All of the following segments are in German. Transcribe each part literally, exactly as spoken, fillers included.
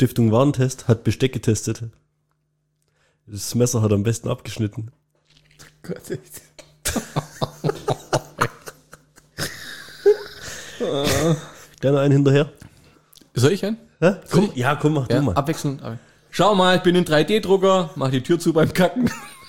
Stiftung Warentest hat Besteck getestet. Das Messer hat am besten abgeschnitten. Gott, echt. Gerne einen hinterher. Soll ich einen? Hä? Komm, ja, komm, mach Ja, du mal. abwechselnd. Schau mal, ich bin ein drei D-Drucker, mach die Tür zu beim Kacken.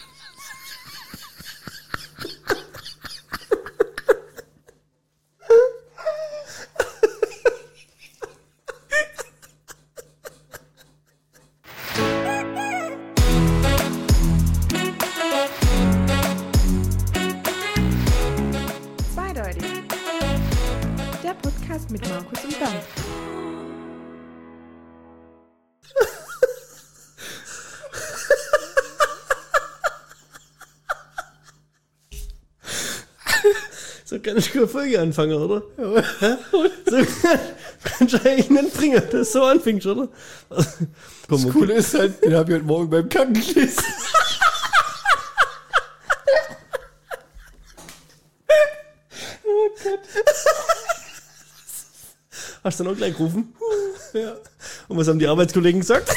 Zweideutig. Der Podcast mit Markus und Bernd. So kann ich keine Folge anfangen, oder? Ja. So kannst du eigentlich nicht bringen, dass du so anfängst, oder? Komm, Das Coole ist halt, den habe ich heute Morgen beim Kacken gelesen. Hast du dann auch gleich gerufen? Ja. Und was haben die Arbeitskollegen gesagt?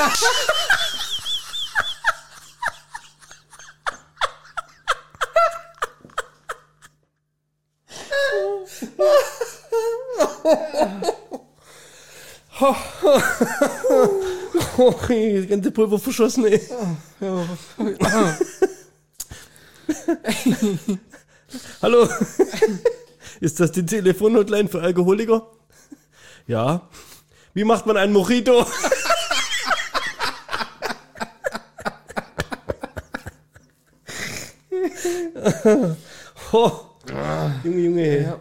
Oh, ey, das ganze Pulver verschossen, ey. Hallo? Ist das die Telefonhotline für Alkoholiker? Ja. Wie macht man einen Mojito? Oh. Junge, Junge. Ja.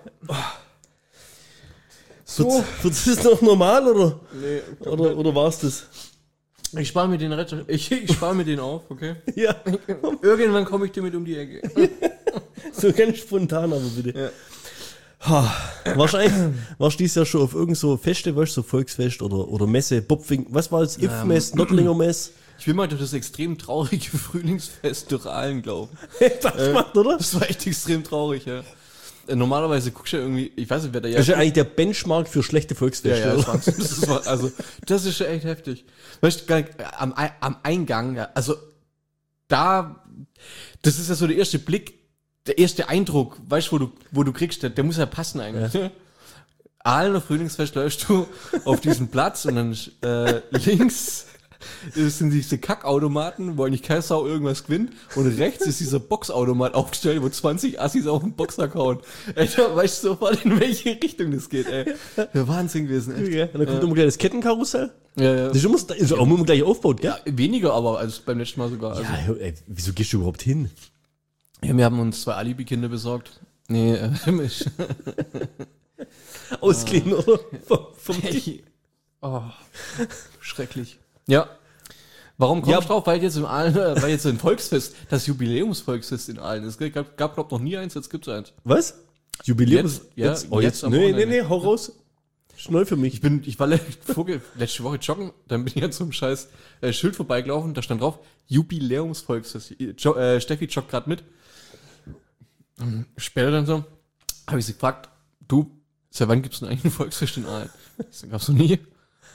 So. Wird, wird das noch normal, oder? Nee, Oder, oder war's das? Ich spare mir den Rettung. Ich, ich spare mir den auf, okay? Ja. Irgendwann komme ich dir mit um die Ecke. So ganz spontan, aber bitte. Ja. Ha, wahrscheinlich warst du dieses Jahr schon auf irgend so Feste, weißt du, so Volksfest oder, oder Messe, Bopfing, was war das? Ifmess, ähm, Nottlinger Mess? Ich will mal durch das extrem traurige Frühlingsfest durch Aalen glauben. Das äh, macht, oder? Das war echt extrem traurig, ja. Äh, normalerweise guckst du ja irgendwie, ich weiß nicht, wer da ja. Das ist ja eigentlich der Benchmark für schlechte Volksfeste. Ja, ja, das, war, das, ist, also, das ist schon echt heftig. Weißt du, am, am Eingang, ja, also da, das ist ja so der erste Blick, der erste Eindruck, weißt du, wo du, wo du kriegst, der, der muss ja passen eigentlich. Ja. Ahlener Frühlingsfest läufst du auf diesen Platz und dann äh, links sind diese Kackautomaten, wo eigentlich keine Sau irgendwas gewinnt, und rechts ist dieser Boxautomat aufgestellt, wo zwanzig Assis auf den Boxsack hauen. Ey, da weißt du sofort, in welche Richtung das geht, ey. Der Wahnsinn gewesen, echt. Ja, und dann kommt immer gleich das Kettenkarussell. Ja, ja. Das ist immer, ist auch immer gleich aufgebaut, gell? Ja, weniger aber als beim letzten Mal sogar. Also. Ja, ey, wieso gehst du überhaupt hin? Ja, wir haben uns zwei Alibi-Kinder besorgt. Nee, äh, mich. Ausgeliehen, uh, oder? Vom, vom hey. Oh, schrecklich. Ja. Warum kommst ja. du drauf? Weil jetzt im Aalen, weil jetzt ein Volksfest, das Jubiläumsvolksfest in Aalen ist. Es gab, gab glaub noch nie eins, jetzt gibt's eins. Was? Jubiläums? Jetzt, ja, jetzt, oh, jetzt jetzt nee, nee, nee, hau raus. Ist neu für mich. Ich bin, ich war letzte Woche joggen, dann bin ich jetzt zum scheiß äh, Schild vorbeigelaufen, da stand drauf, Jubiläumsvolksfest. Jo, äh, Steffi joggt gerade mit. Und später dann so, habe ich sie gefragt, du, seit wann gibt's denn eigentlich ein Volksfest in Aalen? Das gab's noch nie.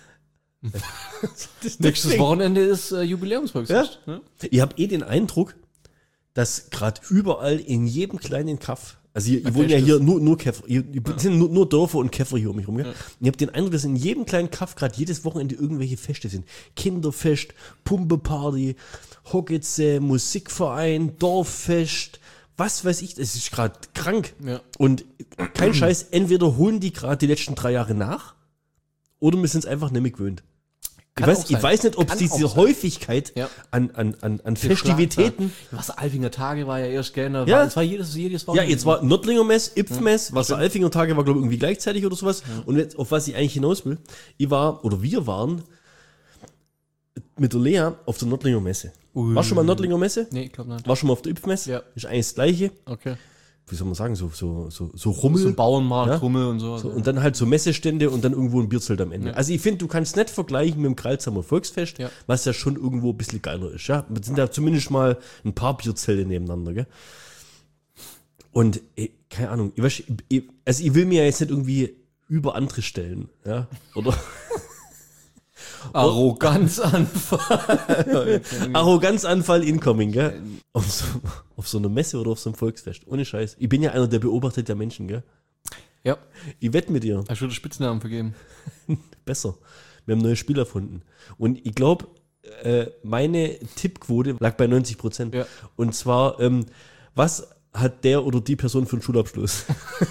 Nächstes Wochenende ist äh, Jubiläumsvolksfest. Ja? Ne? Ich habe eh den Eindruck, dass gerade überall in jedem kleinen Kaff, also ihr, ihr wohnt ja hier nur, nur Käfer, ihr, ihr ja. sind nur, nur Dörfer und Käfer hier um mich rum. Ja? Ja. Ich habe den Eindruck, dass in jedem kleinen Kaff gerade jedes Wochenende irgendwelche Feste sind. Kinderfest, Pumpeparty, Hockitze, Musikverein, Dorffest, was weiß ich, es ist gerade krank. Ja. Und kein Scheiß, entweder holen die gerade die letzten drei Jahre nach oder wir sind es einfach nicht mehr gewöhnt. Ich weiß, ich weiß nicht, ob es diese Häufigkeit ja. an, an, an, an Festivitäten. Was Alfinger Tage war ja erst gerne. Ja. Es war jedes, jedes Wochenende. Ja, jetzt war Nottlinger Mess, Ipfmess, ja. was der Alfinger Tage war, glaube ich, irgendwie gleichzeitig oder sowas. Ja. Und jetzt, auf was ich eigentlich hinaus will, ich war, oder wir waren mit der Lea auf der Nottlinger Messe. Ui. Warst du schon mal Nottlinger Messe? Nee, ich glaube nicht. Warst du schon mal auf der Ipfmess? Ja. Ist eigentlich das Gleiche. Okay. Wie soll man sagen, so, so, so, so Rummel. So Bauernmarkt, ja? Rummel und so. so. Und dann halt so Messestände und dann irgendwo ein Bierzelt am Ende. Ja. Also ich finde, du kannst nicht vergleichen mit dem Kralsheimer Volksfest, ja. was ja schon irgendwo ein bisschen geiler ist. Ja, es sind da zumindest mal ein paar Bierzelte nebeneinander, gell? Und, ey, keine Ahnung, ich weiß, ich, also ich will mir ja jetzt nicht irgendwie über andere stellen, ja, oder? Arroganzanfall. Arroganzanfall incoming, gell? Auf so, auf so einer Messe oder auf so einem Volksfest. Ohne Scheiß. Ich bin ja einer, der beobachtet der Menschen, gell? Ja. Ich wette mit dir. Hast du den Spitznamen vergeben? Besser. Wir haben neue Spiel erfunden. Und ich glaube, äh, meine Tippquote lag bei neunzig Prozent. Ja. Und zwar, ähm, was hat der oder die Person für einen Schulabschluss?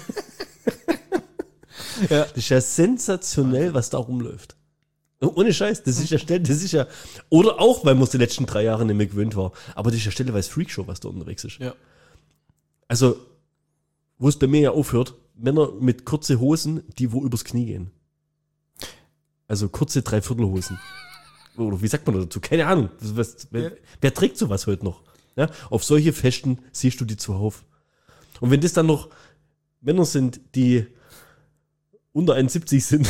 Ja. Das ist ja sensationell, was da rumläuft. Ohne Scheiß, das ist ja Stelle, das ist ja, oder auch, weil man es die letzten drei Jahre nicht mehr gewöhnt war, aber das ist ja stellenweise Freakshow, was da unterwegs ist. Ja. Also, wo es bei mir ja aufhört, Männer mit kurze Hosen, die wo übers Knie gehen. Also kurze Dreiviertelhosen. Oder wie sagt man dazu? Keine Ahnung. Was, wer, Ja. wer trägt sowas heute noch? Ja? Auf solche Festen siehst du die zuhauf. Und wenn das dann noch Männer sind, die unter einundsiebzig sind,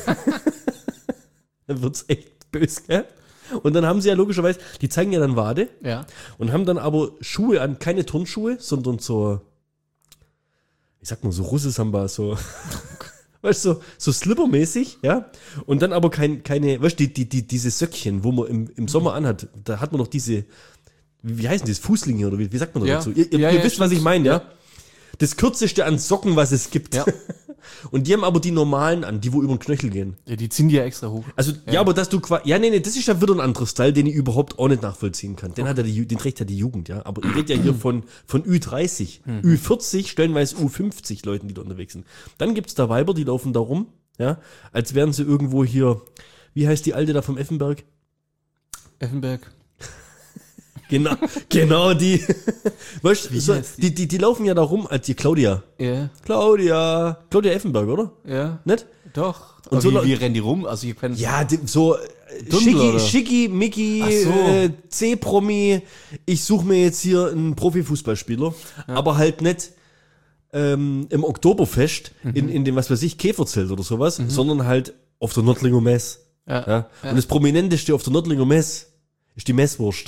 dann wird's echt böse, gell? Und dann haben sie ja logischerweise, die zeigen ja dann Wade Ja. und haben dann aber Schuhe an, keine Turnschuhe, sondern so, ich sag mal so Russesamba, so, weißt du, so, so slippermäßig, ja? Und dann aber kein, keine, weißt du, die, die, die, diese Söckchen, wo man im, im Sommer anhat, da hat man noch diese, wie, wie heißen das, Fußlinge oder wie, wie sagt man Ja. dazu? Ihr, ihr, Ja, ihr ja, wisst, was ich stimmt. meine, ja? Ja. Das kürzeste an Socken, was es gibt. Ja. Und die haben aber die normalen an, die wo über den Knöchel gehen. Ja, die ziehen die ja extra hoch. Also, ja, aber dass du quasi, ja, nee, nee, das ist ja wieder ein anderer Style, den ich überhaupt auch nicht nachvollziehen kann. Den hat ja die, Ju- den trägt ja die Jugend, ja. Aber ich rede ja hier von, von Ü dreißig, Ü vierzig, stellenweise U fünfzig Leuten, die da unterwegs sind. Dann gibt's da Weiber, die laufen da rum, ja, als wären sie irgendwo hier, wie heißt die Alte da vom Effenberg? Effenberg. Genau, genau die. Weißt du, Wie so, heißt die? die, die, die laufen ja da rum als die Claudia. Ja. Claudia. Claudia Effenberg, oder? Ja. Nicht? Doch. Und Und so wie, Leu- wie rennen die rum? Also ich kann Ja, die, so äh, Dundel, Schicki, oder? Schicki, Mickey, Ach so. äh, C-Promi. Ich suche mir jetzt hier einen Profifußballspieler, aber halt nicht ähm, im Oktoberfest in, in dem, was weiß ich, Käferzelt oder sowas, sondern halt auf der Nördlinger Mess. Ja. Ja? Und das Prominenteste auf der Nördlinger Mess ist die Messwurst.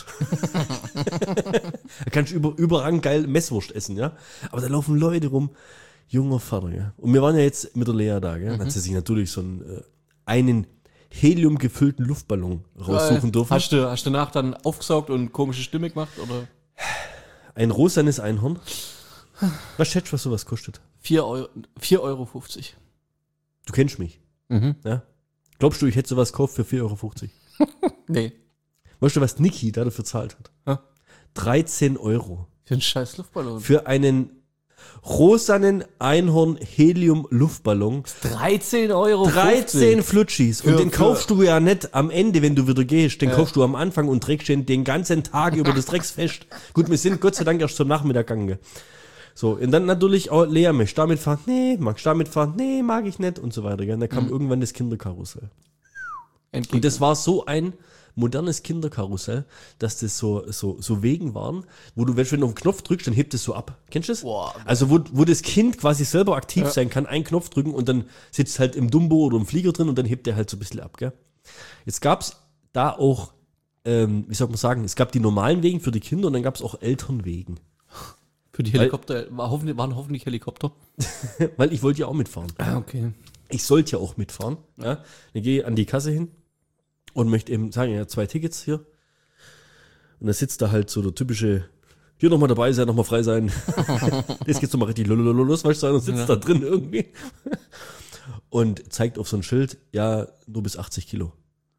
Da kannst du über, überall geil Messwurst essen, ja. Aber da laufen Leute rum, junger Vater, ja. Und wir waren ja jetzt mit der Lea da, gell. Dann hat sie sich natürlich so einen, äh, einen heliumgefüllten Luftballon raussuchen dürfen. Hast du, hast du danach dann aufgesaugt und komische Stimme gemacht? Oder? Ein rosanes Einhorn. Was schätzt du, was sowas kostet? vier Euro, vier Euro fünfzig. Du kennst mich, Mhm. ja. Glaubst du, ich hätte sowas gekauft für vier Euro fünfzig? Nee. Weißt du, was Niki da dafür zahlt hat? Ja. dreizehn Euro. Für einen scheiß Luftballon. Für einen rosanen Einhorn-Helium-Luftballon. dreizehn Euro. dreizehn Flutschis. Und Für- den für- kaufst du ja nicht am Ende, wenn du wieder gehst. Den Ja. kaufst du am Anfang und trägst den den ganzen Tag über das Drecksfest. Gut, wir sind Gott sei Dank erst zum Nachmittag gegangen. So, und dann natürlich auch Lea, möchtest du damit fahren? Nee, magst du damit fahren? Nee, mag ich nicht und so weiter. Gell? Und dann kam irgendwann das Kinderkarussell. Und das war so ein modernes Kinderkarussell, dass das so, so, so Wegen waren, wo du, wenn du auf den Knopf drückst, dann hebt es so ab. Kennst du das? Boah. Also, wo, wo das Kind quasi selber aktiv Ja. sein kann, einen Knopf drücken und dann sitzt halt im Dumbo oder im Flieger drin und dann hebt der halt so ein bisschen ab, gell? Jetzt gab's da auch, ähm, wie soll man sagen, es gab die normalen Wegen für die Kinder und dann gab's auch Elternwegen. Für die Helikopter, war hoffentlich, waren hoffentlich Helikopter. Weil ich wollte ja auch mitfahren. Ah, okay. Ich sollte ja auch mitfahren. Ja? Dann gehe ich an die Kasse hin und möchte eben sagen, ja, zwei Tickets hier. Und da sitzt da halt so der typische, hier nochmal dabei sein, nochmal frei sein. Jetzt geht's nochmal richtig los, weißt du, und sitzt Ja. da drin irgendwie. Und zeigt auf so ein Schild, ja, nur bis achtzig Kilo.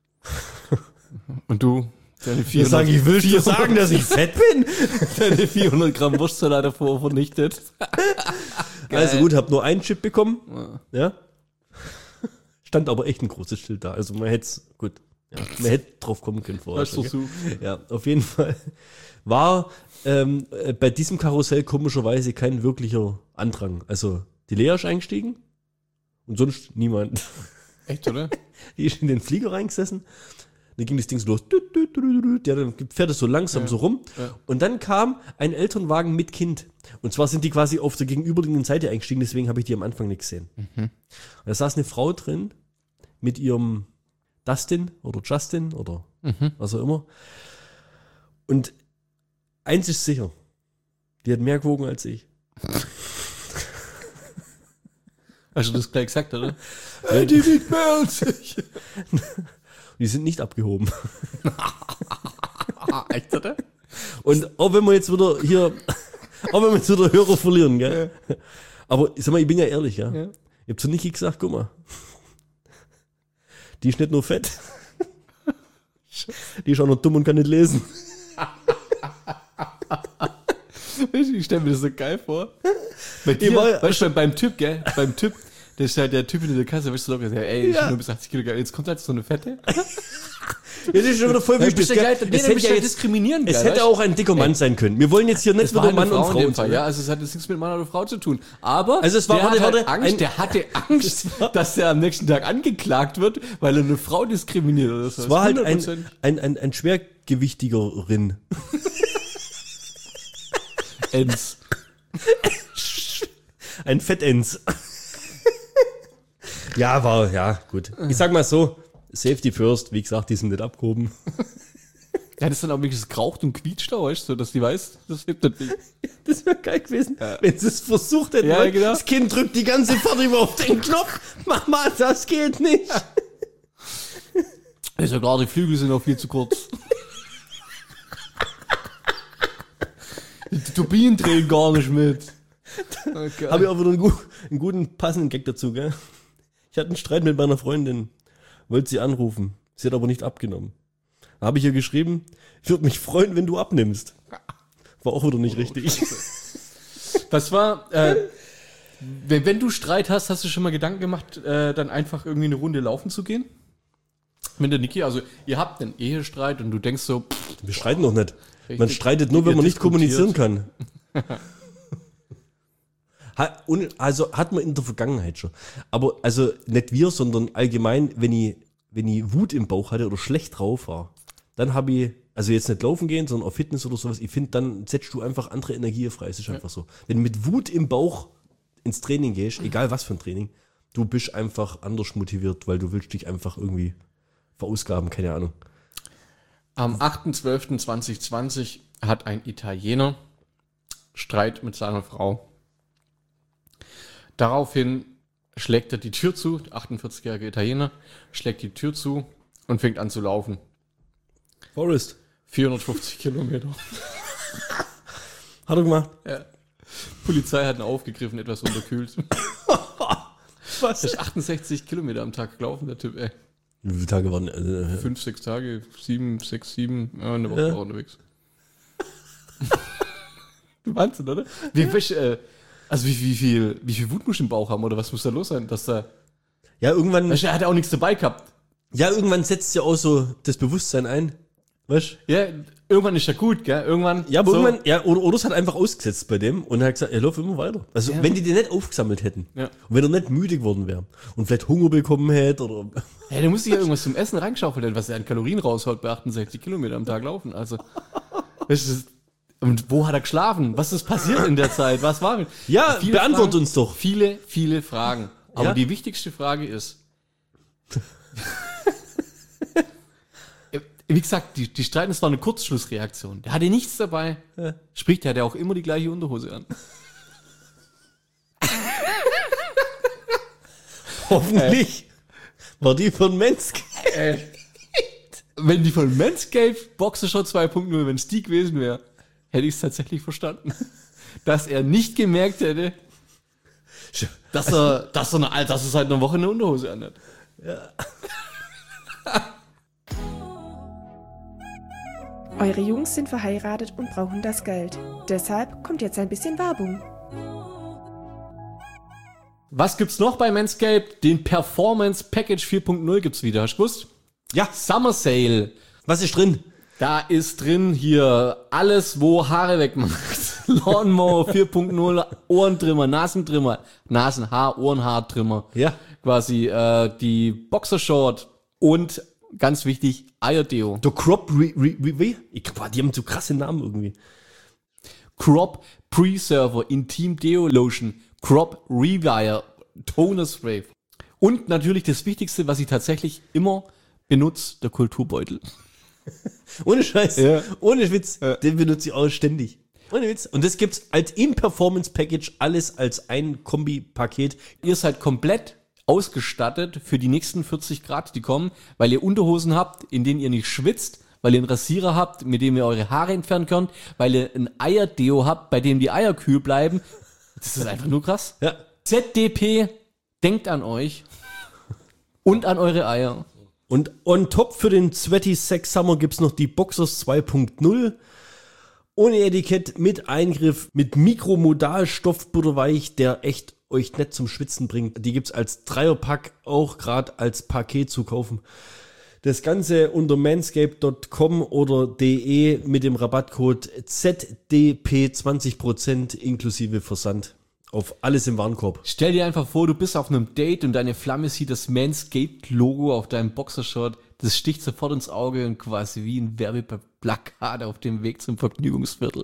Und du? Deine Ich sage, ich will dir sagen, dass ich fett bin. deine vierhundert Gramm Wurstsalat davor vernichtet. Also gut, hab nur einen Chip bekommen. Ja. Stand aber echt ein großes Schild da. Also man hätte gut, ja, man hätte drauf kommen können vorher. Hast du schon, so? gell? Ja, auf jeden Fall war ähm, äh, bei diesem Karussell komischerweise kein wirklicher Andrang. Also die Lea ist eingestiegen und sonst niemand. Echt, oder? Die ist in den Flieger reingesessen. Dann ging das Ding so los. Düt, düt, düt, düt, düt. Ja, dann fährt es so langsam Ja. so rum. Ja. Und dann kam ein Elternwagen mit Kind. Und zwar sind die quasi auf der gegenüberliegenden Seite eingestiegen, deswegen habe ich die am Anfang nicht gesehen. Und da saß eine Frau drin mit ihrem Dustin oder Justin oder was auch immer. Und eins ist sicher, die hat mehr gewogen als ich. Hast du das gleich gesagt, oder? Ja, die wiegt mehr als ich. Die sind nicht abgehoben. Echt, oder? Und auch wenn wir jetzt wieder hier, auch wenn wir jetzt wieder Hörer verlieren, gell? Ja. Aber sag mal, ich bin ja ehrlich, ja. ja. Ich hab zu Niki gesagt, guck mal, die ist nicht nur fett, die ist auch noch dumm und kann nicht lesen. Ich stelle mir das so geil vor. Bei dir, war, weißt du, beim Typ, gell, beim Typ, der ist halt der Typ in der Kasse, weißt du, locker, ey, ich ja. bin nur bis achtzig Kilo, jetzt kommt halt so eine Fette. Ja, das ist schon wieder voll wichtig. Ja, geil, es hätte ja jetzt diskriminieren, es hätte auch ein dicker Mann sein können. Wir wollen jetzt hier nicht wieder Mann und Frau. In Fall, ja, also es hat jetzt nichts mit Mann oder Frau zu tun. Aber also es war, der, warte, hat warte, halt Angst, ein, der hatte Angst, dass er am nächsten Tag angeklagt wird, weil er eine Frau diskriminiert. Oder so. Es war halt ein, ein, ein, ein schwergewichtigerin. Ens. Ein Fettens. Ja, war, ja, gut. Ich sag mal so, Safety first, wie gesagt, die sind nicht abgehoben. Ja, das ist dann auch wirklich geraucht und quietscht da, weißt du, dass die weiß, das hebt das nicht. Das wäre geil gewesen, ja. Wenn sie es versucht hätten. Ja, genau. Das Kind drückt die ganze Fahrt über auf den Knopf. Mach mal, das geht nicht. Ist ja klar, die Flügel sind auch viel zu kurz. Die Turbinen drehen gar nicht mit. Okay. Habe ich auch wieder einen, gut, einen guten, passenden Gag dazu, gell? Ich hatte einen Streit mit meiner Freundin. Wollte sie anrufen. Sie hat aber nicht abgenommen. Da habe ich ihr geschrieben, ich würde mich freuen, wenn du abnimmst. War auch wieder nicht oh, richtig. Das war, äh, wenn, wenn du Streit hast, hast du schon mal Gedanken gemacht, äh, dann einfach irgendwie eine Runde laufen zu gehen? Mit der Niki, also ihr habt einen Ehestreit und du denkst so, pff, wir streiten doch nicht. Man streitet nur, wenn man nicht kommunizieren kann. Hat, also hat man in der Vergangenheit schon. Aber also nicht wir, sondern allgemein, wenn ich, wenn ich Wut im Bauch hatte oder schlecht drauf war, dann habe ich, also jetzt nicht laufen gehen, sondern auf Fitness oder sowas, ich finde, dann setzt du einfach andere Energie frei. Es ist einfach so. Wenn du mit Wut im Bauch ins Training gehst, egal was für ein Training, du bist einfach anders motiviert, weil du willst dich einfach irgendwie verausgaben, keine Ahnung. Am achter zwölfter zweitausendzwanzig hat ein Italiener Streit mit seiner Frau. Daraufhin schlägt er die Tür zu, der achtundvierzigjährige Italiener, schlägt die Tür zu und fängt an zu laufen. Forrest. vierhundertfünfzig Kilometer. Hat er gemacht? Ja. Polizei hat ihn aufgegriffen, etwas unterkühlt. Was? Der ist achtundsechzig Kilometer am Tag gelaufen, der Typ, ey. Wie viele Tage waren äh, Fünf, sechs Tage, sieben, sechs, sieben, ja, eine Woche ja. war unterwegs. Wahnsinn, oder? Wie, äh, also wie, wie viel, wie viel Wut muss im Bauch haben, oder was muss da los sein, dass da. Ja, irgendwann. Weißt du, er hat ja auch nichts dabei gehabt. Ja, irgendwann setzt ja auch so das Bewusstsein ein. Weißt du? Ja, irgendwann ist ja gut, gell? Irgendwann. Ja, aber so. irgendwann, ja, oder, oder es hat einfach ausgesetzt bei dem und er hat gesagt, er läuft immer weiter. Also, ja. wenn die den nicht aufgesammelt hätten ja. und wenn er nicht müde geworden wäre und vielleicht Hunger bekommen hätte oder. Ja, der muss sich ja irgendwas zum Essen reinschaufeln, was er an Kalorien raushaut bei achtundsechzig Kilometer am Tag laufen. Also, weißt du, und wo hat er geschlafen? Was ist passiert in der Zeit? Was war mit? Ja, viele beantwort Fragen, uns doch. Viele, viele Fragen. Aber ja? die wichtigste Frage ist, wie gesagt, die, die streiten, es war eine Kurzschlussreaktion. Der hatte nichts dabei. Ja. Sprich, der hatte auch immer die gleiche Unterhose an. Hoffentlich äh. war die von Manscaped. Äh. Wenn die von Manscaped Boxershot zwei Punkt null, wenn es die gewesen wäre, hätte ich es tatsächlich verstanden. Dass er nicht gemerkt hätte, dass er, dass er, eine, dass er seit einer Woche eine Unterhose anhat. Ja. Eure Jungs sind verheiratet und brauchen das Geld. Deshalb kommt jetzt ein bisschen Werbung. Was gibt's noch bei Manscaped? Den Performance Package vier Punkt null gibt's wieder. Hast du gewusst? Ja. Summer Sale. Was ist drin? Da ist drin hier alles, wo Haare wegmacht. Lawnmower vier Punkt null, Ohrentrimmer, Nasentrimmer, Nasenhaar, Ohrenhaartrimmer. Ja. Quasi äh, die Boxershort und ganz wichtig, Eierdeo. Der Crop Re, Re, Re, Re ich, boah, die haben so krasse Namen irgendwie. Crop Preserver Intim Deo Lotion, Crop Rewire Toner Spray. Und natürlich das Wichtigste, was ich tatsächlich immer benutze, der Kulturbeutel. Ohne Scheiß, ja. Ohne Witz, ja. Den benutze ich auch ständig. Ohne Witz. Und das gibt's als im Performance Package alles als ein Kombi-Paket. Ihr seid komplett ausgestattet für die nächsten vierzig Grad, die kommen, weil ihr Unterhosen habt, in denen ihr nicht schwitzt, weil ihr einen Rasierer habt, mit dem ihr eure Haare entfernen könnt, weil ihr ein Eierdeo habt, bei dem die Eier kühl bleiben. Das ist einfach nur krass. Ja. Z D P, denkt an euch und an eure Eier. Und on top für den Sweaty Sex Summer gibt's noch die Boxers zwei Punkt null. Ohne Etikett, mit Eingriff, mit Mikromodalstoff butterweich, der echt euch nicht zum Schwitzen bringt. Die gibt's als Dreierpack, auch gerade als Paket zu kaufen. Das Ganze unter manscaped Punkt com oder de mit dem Rabattcode Z D P zwanzig Prozent inklusive Versand. Auf alles im Warenkorb. Stell dir einfach vor, du bist auf einem Date und deine Flamme sieht das Manscaped-Logo auf deinem Boxershort. Das sticht sofort ins Auge und quasi wie ein Werbeplakat auf dem Weg zum Vergnügungsviertel.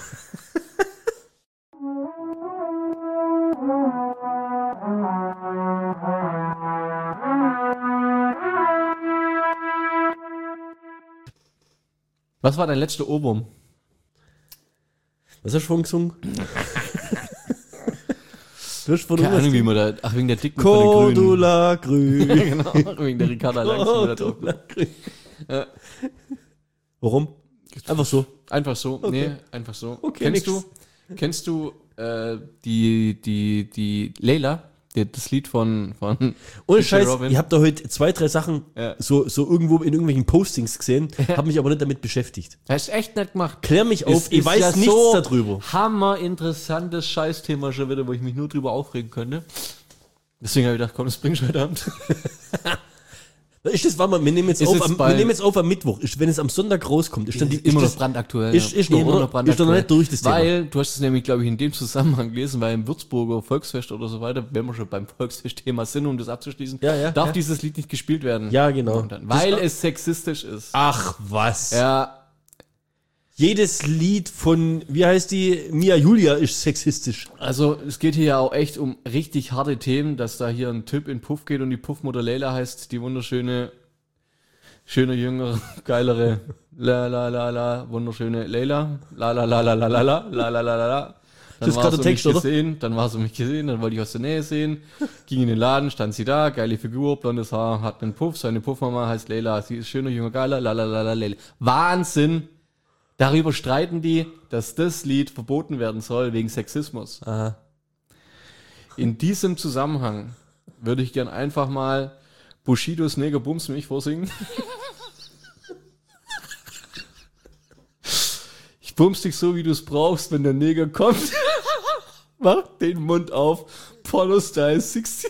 Was war dein letzter Ohrwurm? Was hast du vorhin gesungen? Du hast vorhin Keine Ahnung, wie man da... Ach, wegen der dicken von den Grünen. Cordula Grün. Genau, wegen der Ricarda Langsam. Cordula Grün. Ja. Warum? Einfach so. Einfach so, Okay. nee, einfach so. Okay, kennst nix. du, kennst du äh, die, die, die Layla, die, das Lied von, von Ohne D J Scheiß, Robin? ihr habt da heute zwei, drei Sachen Ja. so, so irgendwo in irgendwelchen Postings gesehen, hab mich aber nicht damit beschäftigt. Hast echt nicht gemacht. Klär mich auf, Es ich ist weiß ja nichts so darüber. Hammer interessantes Scheißthema schon wieder, wo ich mich nur drüber aufregen könnte. Deswegen habe ich gedacht, komm, das bringst du heute Abend. Ist das, warte mal, wir nehmen jetzt, Ist auf es am, bei- wir nehmen jetzt auf am Mittwoch. Ist, wenn es am Sonntag rauskommt, ist dann die, immer ist noch das, brandaktuell. ist- ja. ist noch, immer oder? noch brandaktuell. Ist doch noch nicht durch, das Thema. Weil, du hast es nämlich, glaube ich, in dem Zusammenhang gelesen, weil im Würzburger Volksfest oder so weiter, wenn wir schon beim Volksfest-Thema sind, um das abzuschließen, Ja, ja, darf ja. dieses Lied nicht gespielt werden. Ja, genau. Und dann, weil es sexistisch ist. Ach, was. Ja, Jedes Lied von, wie heißt die, Mia Julia ist sexistisch. also es geht hier ja auch echt um richtig harte Themen, dass da hier ein Typ in Puff geht und die Puffmutter Leila heißt, die wunderschöne, schöne, jüngere, geilere, la la la la, wunderschöne Leila, la la la la la la la, la la la la la. Dann Das ist war gerade sie der Text, mich oder? gesehen, dann war sie mich gesehen, dann wollte ich aus der Nähe sehen, ging in den Laden, stand sie da, geile Figur, blondes Haar, hat einen Puff, seine Puffmama heißt Leila, sie ist schöner, junger, geiler, la la la la Leila. Wahnsinn! Darüber streiten die, dass das Lied verboten werden soll wegen Sexismus. Aha. In diesem Zusammenhang würde ich gern einfach mal Bushidos Neger Bums mich vorsingen. Ich bums dich so, wie du es brauchst, wenn der Neger kommt. Mach den Mund auf. Porno-Style sechzehn.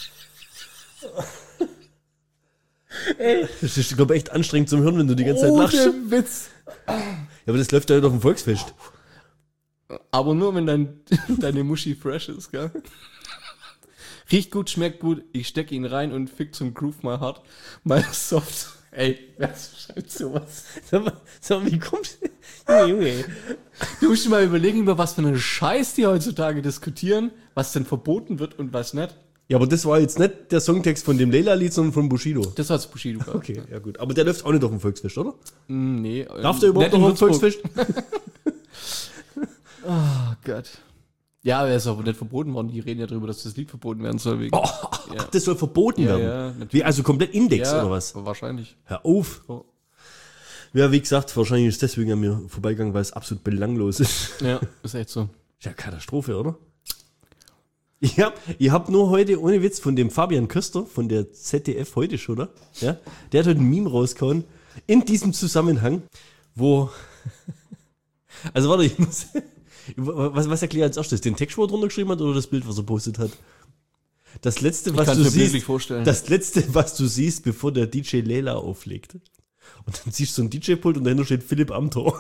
Das ist, glaube ich, echt anstrengend zum Hören, wenn du die ganze Zeit lachst. Ja, Ohne Witz. aber das läuft ja heute auf dem Volksfest. Aber nur, wenn dein, deine Muschi fresh ist, gell? Riecht gut, schmeckt gut. Ich stecke ihn rein und fick zum Groove mal hart. Mal soft. Ey, wer schreibt sowas? Sag mal, sag mal, wie kommst du? Junge, Junge. Du musst dir mal überlegen, über was für einen Scheiß die heutzutage diskutieren, was denn verboten wird und was nicht. Ja, aber das war jetzt nicht der Songtext von dem Leila-Lied, sondern von Bushido. Das hat's Bushido gehabt. Okay, ja gut. Aber der läuft auch nicht auf dem Volksfest, oder? Mm, nee. Darf der überhaupt nicht in noch auf dem Würzburg. Volksfest? Oh Gott. Ja, aber er ist aber nicht verboten worden. Die reden ja darüber, dass das Lied verboten werden soll. Wegen, Oh, ja. das soll verboten Ja, werden. ja, natürlich. Wie, also komplett Index ja, oder was? wahrscheinlich. Hör auf. Oh. Ja, wie gesagt, wahrscheinlich ist deswegen an mir vorbeigegangen, weil es absolut belanglos ist. Ja, ist echt so. Ist ja Katastrophe, oder? Ich hab, ich hab nur heute, ohne Witz, von dem Fabian Köster, von der Z D F heute schon, oder? Ja, der hat heute ein Meme rausgehauen, in diesem Zusammenhang, wo, also warte, ich muss, was, was erklärt als erstes? Den Text, wo er drunter geschrieben hat, oder das Bild, was er postet hat? Das letzte, was kann's du mir bildlich siehst, vorstellen. das letzte, was du siehst, bevor der D J Leila auflegt. Und dann siehst du so ein D J-Pult und dahinter steht Philipp Amthor.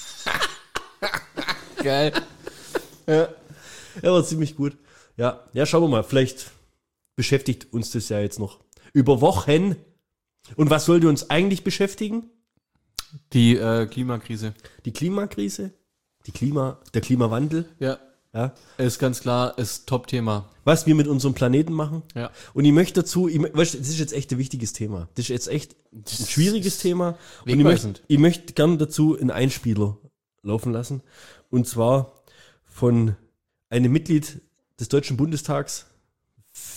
Geil. Ja. Er war ziemlich gut. Ja, ja, schauen wir mal. Vielleicht beschäftigt uns das ja jetzt noch über Wochen. Und was sollte uns eigentlich beschäftigen? Die äh, Klimakrise. Die Klimakrise, die Klima, der Klimawandel, Ja, ja, ist ganz klar, ist Top-Thema. was wir mit unserem Planeten machen. Ja. Und ich möchte dazu, ich, mö- weißt, du, das ist jetzt echt ein wichtiges Thema. Das ist jetzt echt ein schwieriges Thema. Und ich möchte, wegweisend. ich möchte gern dazu einen Einspieler laufen lassen. Und zwar von einem Mitglied des Deutschen Bundestags,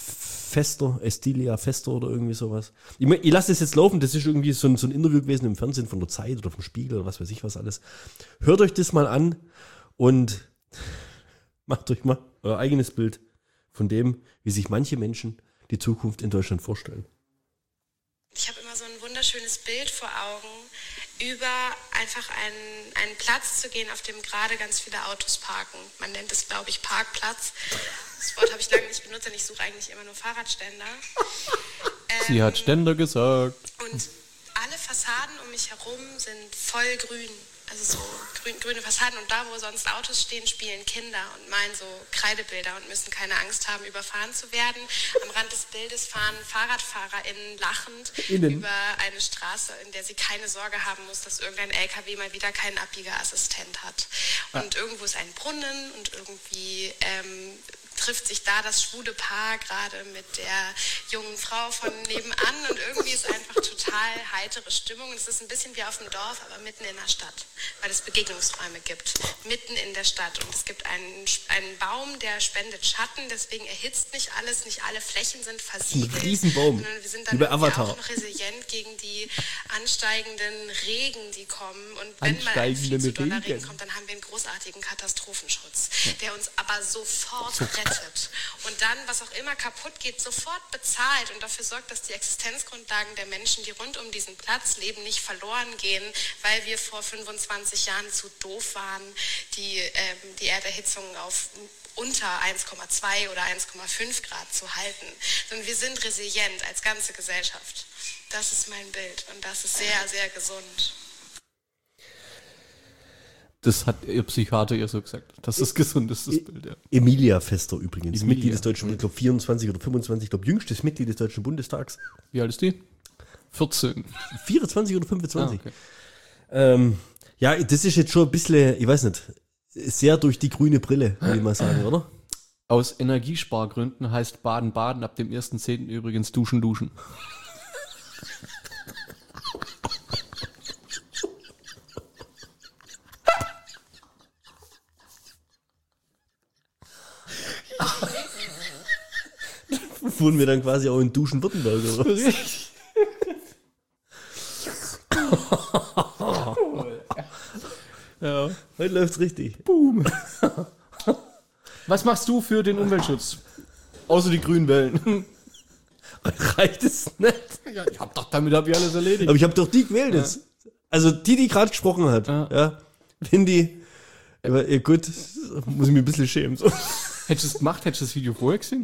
Fester, Estilia Fester oder irgendwie sowas. Ich, mein, ich lasse das jetzt laufen, das ist irgendwie so ein, so ein Interview gewesen im Fernsehen von der Zeit oder vom Spiegel oder was weiß ich was alles. Hört euch das mal an und macht euch mal euer eigenes Bild von dem, wie sich manche Menschen die Zukunft in Deutschland vorstellen. Ich habe immer so ein wunderschönes Bild vor Augen, über einfach einen, einen Platz zu gehen, auf dem gerade ganz viele Autos parken. Man nennt es, glaube ich, Parkplatz. Das Wort habe ich lange nicht benutzt, denn ich suche eigentlich immer nur Fahrradständer. Sie ähm, hat Ständer gesagt. Und alle Fassaden um mich herum sind voll grün. Also so grün, grüne Fassaden. Und da, wo sonst Autos stehen, spielen Kinder und malen so Kreidebilder und müssen keine Angst haben, überfahren zu werden. Am Rand des Bildes fahren FahrradfahrerInnen lachend Innen. über eine Straße, in der sie keine Sorge haben muss, dass irgendein L K W mal wieder keinen Abbiegerassistent hat. Und ah. irgendwo ist ein Brunnen und irgendwie ähm, trifft sich da das schwule Paar gerade mit der jungen Frau von nebenan und irgendwie ist einfach total heitere Stimmung. Und es ist ein bisschen wie auf dem Dorf, aber mitten in der Stadt, weil es Begegnungsräume gibt, mitten in der Stadt. Und es gibt einen, einen Baum, der spendet Schatten, deswegen erhitzt nicht alles, nicht alle Flächen sind versiegelt. Ein Riesenbaum, wir sind dann wie bei Avatar. auch noch resilient gegen die ansteigenden Regen, die kommen. Und wenn mal ein viel zu doller Regen kommt, dann haben wir einen großartigen Katastrophenschutz, der uns aber sofort rettet. Und dann, was auch immer kaputt geht, sofort bezahlt und dafür sorgt, dass die Existenzgrundlagen der Menschen, die rund um diesen Platz leben, nicht verloren gehen, weil wir vor fünfundzwanzig Jahren zu doof waren, die, ähm, die Erderhitzung auf unter eins Komma zwei oder eins Komma fünf Grad zu halten. Sondern wir sind resilient als ganze Gesellschaft. Das ist mein Bild und das ist sehr, sehr gesund. Das hat ihr Psychiater ihr so gesagt. Das ist gesund, das ist das Bild, ja. Emilia Fester übrigens, Emilia. Mitglied des Deutschen, ich glaube vierundzwanzig oder fünfundzwanzig, ich glaube jüngstes Mitglied des Deutschen Bundestags. Wie alt ist die? vierzehn. vierundzwanzig oder fünfundzwanzig. Ah, okay. ähm, ja, das ist jetzt schon ein bisschen, ich weiß nicht, sehr durch die grüne Brille, würde ich mal sagen, oder? Aus Energiespargründen heißt Baden-Baden ab dem ersten zehnten übrigens Duschen, Duschen. Fuhren wir dann quasi auch in Duschen-Württemberg, oder? Ja, heute läuft's richtig. Boom. Was machst du für den Umweltschutz? Außer die grünen Wellen. Reicht es nicht? Ja, ich hab doch, damit habe ich alles erledigt. Aber ich habe doch die gewählt jetzt. Ja. Also die, die gerade gesprochen hat. Ja. ja. Wenn die, aber, ja, gut, muss ich mich ein bisschen schämen. So. Hättest du es gemacht, hättest du das Video vorher gesehen?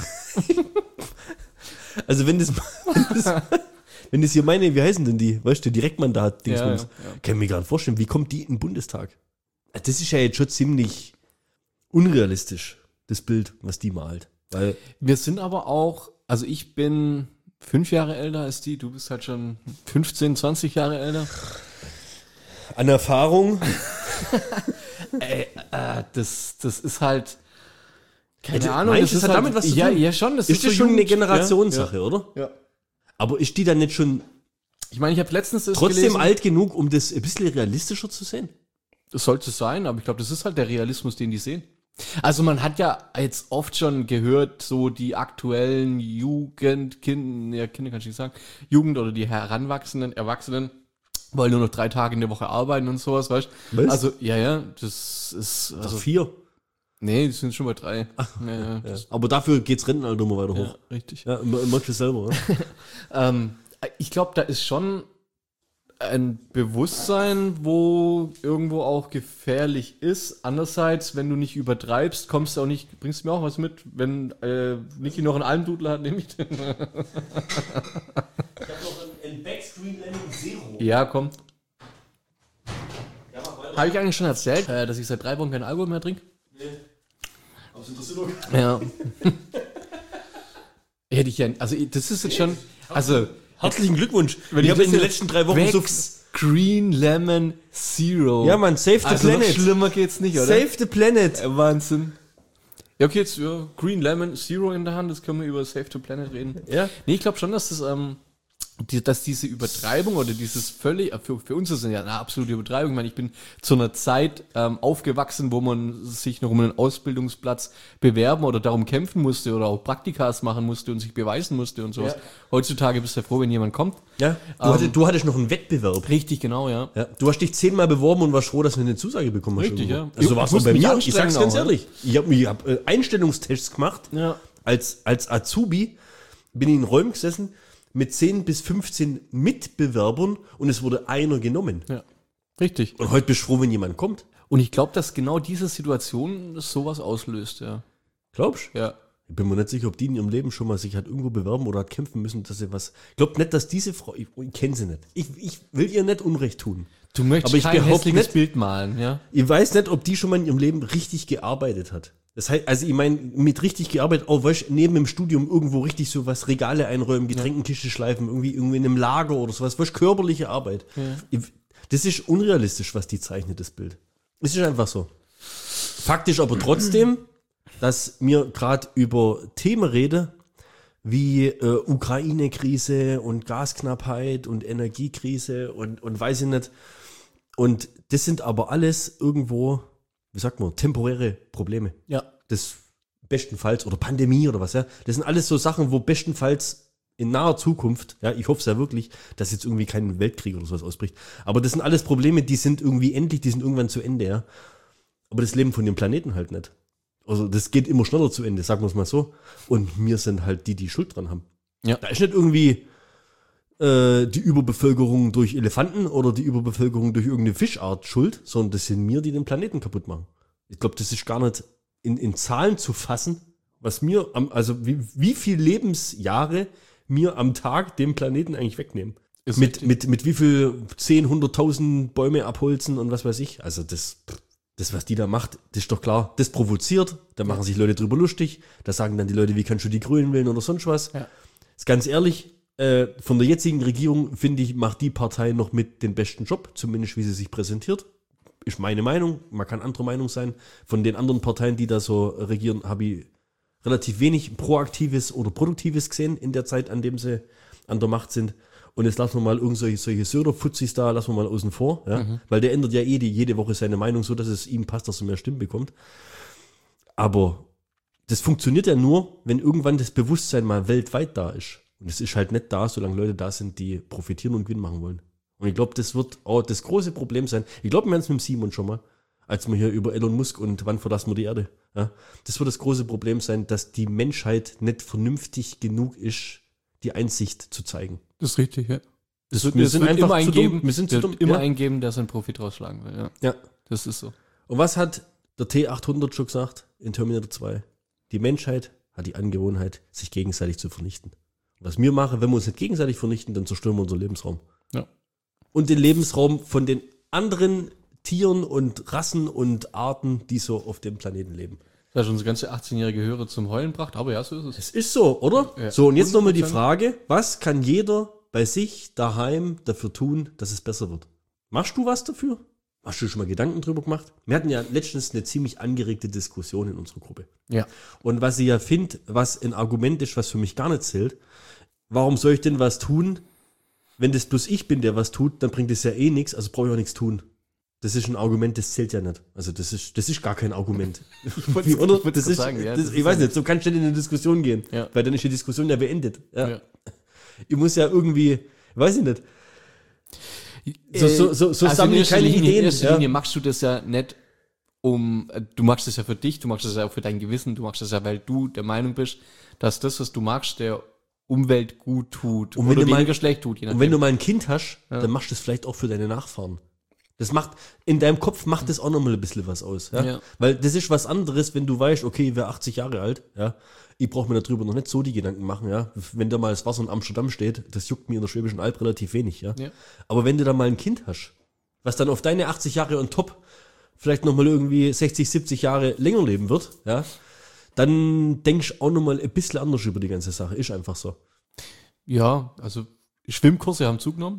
Also wenn das, wenn das, wenn das hier meine, wie heißen denn die, weißt du, Direktmandat, ja, ja, ja. Kann ich mir gerade vorstellen, wie kommt die in den Bundestag? Das ist ja jetzt schon ziemlich unrealistisch, das Bild, was die malt. Weil wir sind aber auch, also ich bin fünf Jahre älter als die, du bist halt schon fünfzehn, zwanzig Jahre älter. An Erfahrung. Ey, äh, das, das ist halt, keine also, Ahnung, meinst, das, das ist hat halt, damit was zu tun. Ja, ja schon. Das ist, ist das so schon Jugend, eine Generationssache, ja, oder? Ja. Aber ist die dann nicht schon ich meine, ich habe letztens das trotzdem gelesen, alt genug, um das ein bisschen realistischer zu sehen? Das sollte es sein, aber ich glaube, das ist halt der Realismus, den die sehen. Also man hat ja jetzt oft schon gehört, so die aktuellen Jugend, Kinder, ja, Kinder kann ich nicht sagen, Jugend oder die heranwachsenden Erwachsenen wollen nur noch drei Tage in der Woche arbeiten und sowas, weißt du? Was? Also, ja, ja, das ist, also, Also vier. nee, die sind schon bei drei. Ach, ja, ja, ja. das, Aber dafür geht's Rentenalter immer weiter hoch. ja, richtig. Ja, merkst du selber. Ja? Ähm, ich glaube, da ist schon ein Bewusstsein, wo irgendwo auch gefährlich ist. Andererseits, wenn du nicht übertreibst, kommst du auch nicht, bringst du mir auch was mit. Wenn äh, Niki noch einen Almdudler hat, nehme ich den. Ich habe noch einen Backscreen Lemon Zero. Ja, komm. Ja, habe ich eigentlich schon erzählt, äh, dass ich seit drei Wochen kein Alkohol mehr trinke? Nee. Aber es interessiert doch. Ja. Hätte ich ja, also das ist jetzt schon, also Herzlichen Glückwunsch. Wenn ich ich habe in den das letzten drei Wochen so Green Lemon Zero. Ja, Mann, save the also planet. Noch schlimmer geht's nicht, oder? Save the planet. Äh, Wahnsinn. Ja, okay, jetzt ja, Green Lemon Zero in der Hand, das können wir über Save the Planet reden. Ja. Nee, ich glaube schon, dass das, ähm, die, dass diese Übertreibung oder dieses völlig, für, für uns ist es ja eine absolute Übertreibung. Ich meine, ich bin zu einer Zeit ähm, aufgewachsen, wo man sich noch um einen Ausbildungsplatz bewerben oder darum kämpfen musste oder auch Praktikas machen musste und sich beweisen musste und sowas. Ja. Heutzutage bist du ja froh, wenn jemand kommt. Ja, du, ähm, hattest, du hattest noch einen Wettbewerb. Richtig, genau, ja. ja. Du hast dich zehnmal beworben und warst froh, dass du eine Zusage bekommen hast. Richtig, ja. Also so war es bei mir. Ich sag's ganz auch, ehrlich. Ich habe hab, äh, Einstellungstests gemacht. Ja. Als, als Azubi bin ich in Räumen gesessen mit zehn bis fünfzehn Mitbewerbern und es wurde einer genommen. Ja, richtig. Und heute bist du froh, wenn jemand kommt. Und ich glaube, dass genau diese Situation sowas auslöst, ja. Glaubst du? Ja. Ich bin mir nicht sicher, ob die in ihrem Leben schon mal sich hat irgendwo bewerben oder hat kämpfen müssen, dass sie was... Ich glaube nicht, dass diese Frau... Ich, ich kenne sie nicht. Ich, ich will ihr nicht Unrecht tun. Du möchtest aber ich kein hässliches nicht, Bild malen, ja? Ich weiß nicht, ob die schon mal in ihrem Leben richtig gearbeitet hat. Das heißt, also ich meine, mit richtig gearbeitet, auch weißt, neben dem Studium irgendwo richtig so was, Regale einräumen, Getränkenkiste schleifen, irgendwie, irgendwie in einem Lager oder sowas, weißt, körperliche Arbeit. Ja. Ich, das ist unrealistisch, was die zeichnet, das Bild. Es ist einfach so. Faktisch aber trotzdem, dass mir gerade über Themen rede, wie äh, Ukraine-Krise und Gasknappheit und Energiekrise und, und weiß ich nicht. Und das sind aber alles irgendwo, wie sagt man, temporäre Probleme. Ja. Das bestenfalls, oder Pandemie oder was, ja. Das sind alles so Sachen, wo bestenfalls in naher Zukunft, ja, ich hoffe es ja wirklich, dass jetzt irgendwie kein Weltkrieg oder sowas ausbricht. Aber das sind alles Probleme, die sind irgendwie endlich, die sind irgendwann zu Ende, ja. Aber das Leben von dem Planeten halt nicht. Also das geht immer schneller zu Ende, sagen wir es mal so. Und wir sind halt die, die Schuld dran haben. Ja. Da ist nicht irgendwie äh, die Überbevölkerung durch Elefanten oder die Überbevölkerung durch irgendeine Fischart schuld, sondern das sind wir, die den Planeten kaputt machen. Ich glaube, das ist gar nicht in, in Zahlen zu fassen, was mir, am, also wie, wie viel Lebensjahre mir am Tag dem Planeten eigentlich wegnehmen. Ist mit, mit, mit wie viel zehn, hunderttausend Bäume abholzen und was weiß ich. Also das... Das, was die da macht, das ist doch klar, das provoziert, da machen sich Leute drüber lustig, da sagen dann die Leute, wie kannst du die Grünen wählen oder sonst was. Ja. Ist ganz ehrlich, äh, von der jetzigen Regierung, finde ich, macht die Partei noch mit den besten Job, zumindest wie sie sich präsentiert. Ist meine Meinung, man kann anderer Meinung sein. Von den anderen Parteien, die da so regieren, habe ich relativ wenig Proaktives oder Produktives gesehen in der Zeit, an dem sie an der Macht sind. Und jetzt lassen wir mal irgendwelche solche Söder-Fuzis da, lassen wir mal außen vor, ja? Mhm. Weil der ändert ja eh die, jede Woche seine Meinung so, dass es ihm passt, dass er mehr Stimmen bekommt. Aber das funktioniert ja nur, wenn irgendwann das Bewusstsein mal weltweit da ist. Und es ist halt nicht da, solange Leute da sind, die profitieren und Gewinn machen wollen. Und ich glaube, das wird auch das große Problem sein. Ich glaube, wir haben es mit dem Simon schon mal, als wir hier über Elon Musk und wann verlassen wir die Erde. Ja? Das wird das große Problem sein, dass die Menschheit nicht vernünftig genug ist, die Einsicht zu zeigen. Das ist richtig, ja. Das wird, wir sind wird einfach immer eingeben, wir sind wird dumm. immer ja. eingeben, der seinen Profit rausschlagen will. Ja. ja. Das ist so. Und was hat der T achthundert schon gesagt in Terminator zwei? Die Menschheit hat die Angewohnheit, sich gegenseitig zu vernichten. Und was wir machen, wenn wir uns nicht gegenseitig vernichten, dann zerstören wir unseren Lebensraum. Ja. Und den Lebensraum von den anderen Tieren und Rassen und Arten, die so auf dem Planeten leben. Das hat unsere ganze achtzehnjährige Hörer zum Heulen gebracht, aber ja, so ist es. Es ist so, oder? Ja. So, und jetzt nochmal die Frage, was kann jeder bei sich daheim dafür tun, dass es besser wird? Machst du was dafür? Hast du schon mal Gedanken drüber gemacht? Wir hatten ja letztens eine ziemlich angeregte Diskussion in unserer Gruppe. Ja. Und was ich ja finde, was ein Argument ist, was für mich gar nicht zählt, warum soll ich denn was tun, wenn das bloß ich bin, der was tut, dann bringt es ja eh nichts, also brauche ich auch nichts tun. Das ist ein Argument, das zählt ja nicht. Also das ist, das ist gar kein Argument. Ich, Oder? Ich, das ist, sagen, ja, das, das ich weiß nicht, so kann schnell in eine Diskussion gehen, ja. Weil dann ist die Diskussion ja beendet. Ja. Ja. Ich muss ja irgendwie, weiß ich nicht, so, so, so, so also sammeln keine Linie, Ideen. In erster ja. Linie machst du das ja nicht um, du machst das ja für dich, du machst das ja auch für dein Gewissen, du machst das ja, weil du der Meinung bist, dass das, was du machst, der Umwelt gut tut und wenn oder du weniger mal, schlecht tut. Und wenn du mal ein Kind hast, ja. dann machst du das vielleicht auch für deine Nachfahren. Das macht, in deinem Kopf macht das auch nochmal ein bisschen was aus. Ja? Ja. Weil das ist was anderes, wenn du weißt, okay, ich wäre achtzig Jahre alt, ja, ich brauche mir darüber noch nicht so die Gedanken machen, ja. Wenn da mal das Wasser in Amsterdam steht, das juckt mir in der Schwäbischen Alb relativ wenig, ja. Ja. Aber wenn du da mal ein Kind hast, was dann auf deine achtzig Jahre on top vielleicht nochmal irgendwie sechzig, siebzig Jahre länger leben wird, ja, dann denkst du auch nochmal ein bisschen anders über die ganze Sache. Ist einfach so. Ja, also Schwimmkurse haben zugenommen.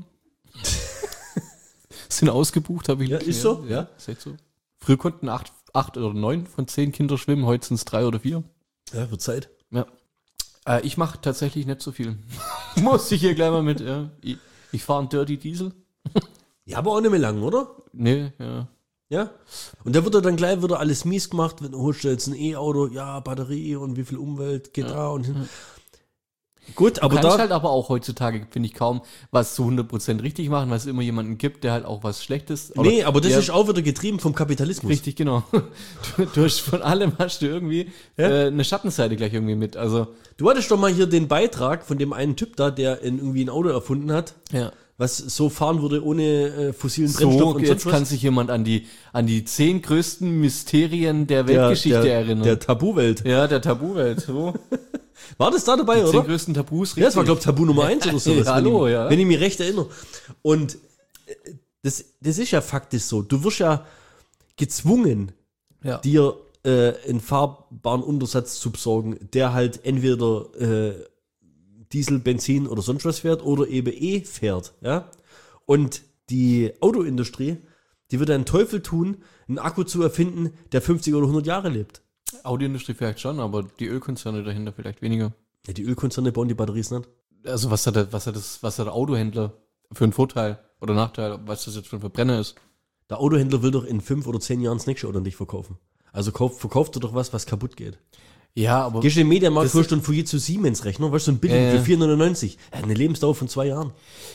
Sind ausgebucht, habe ich Ja, ist so, ja. Ist echt so. Früher konnten acht, acht oder neun von zehn Kinder schwimmen, heute sind es drei oder vier. Ja, wird Zeit. Ja. Äh, ich mache tatsächlich nicht so viel. Muss ich hier gleich mal mit, ja. Ich, ich fahre einen Dirty Diesel. Ja, aber auch nicht mehr lang, oder? Nee, ja. Ja. Und da wird er dann gleich wieder alles mies gemacht, wenn du holst du jetzt ein E-Auto, ja, Batterie und wie viel Umwelt geht da und hin. Ja. Gut, aber du da. kannst halt aber auch heutzutage, finde ich, kaum was zu hundert Prozent richtig machen, weil es immer jemanden gibt, der halt auch was Schlechtes. Nee, aber das ist auch wieder getrieben vom Kapitalismus. Richtig, genau. Du, du hast von allem hast du irgendwie ja? äh, eine Schattenseite gleich irgendwie mit. Also du hattest doch mal hier den Beitrag von dem einen Typ da, der in irgendwie ein Auto erfunden hat. Ja. Was so fahren würde ohne äh, fossilen Brennstoff so, und jetzt sonst was. kann sich jemand an die an die zehn größten Mysterien der Weltgeschichte der, der, erinnern. Der Tabuwelt. Ja, der Tabuwelt. So. War das da dabei, die oder? Die zehn größten Tabus. Richtig. Ja, das war, glaube ich, Tabu Nummer eins oder so. Ja, hallo, ich, ja. Wenn ich mich recht erinnere. Und das, das ist ja faktisch so. Du wirst ja gezwungen, ja. dir äh, einen fahrbaren Untersatz zu besorgen, der halt entweder äh, Diesel, Benzin oder sonst was fährt oder eben E fährt, ja. Und die Autoindustrie, die wird einen Teufel tun, einen Akku zu erfinden, der fünfzig oder hundert Jahre lebt. Autoindustrie vielleicht schon, aber die Ölkonzerne dahinter vielleicht weniger. Ja, die Ölkonzerne bauen die Batterien nicht. Also was hat der, was hat das, was hat der Autohändler für einen Vorteil oder Nachteil, was das jetzt für ein Verbrenner ist? Der Autohändler will doch in fünf oder zehn Jahren das nächste Auto an dich verkaufen. Also kauf, verkauft er doch was, was kaputt geht. Ja, aber... Gehst du in den Mediamarkt, holst du einen Fujitsu Siemens Rechner, weißt du, so ein billig äh, für vier neunundneunzig. Ja, eine Lebensdauer von zwei Jahren.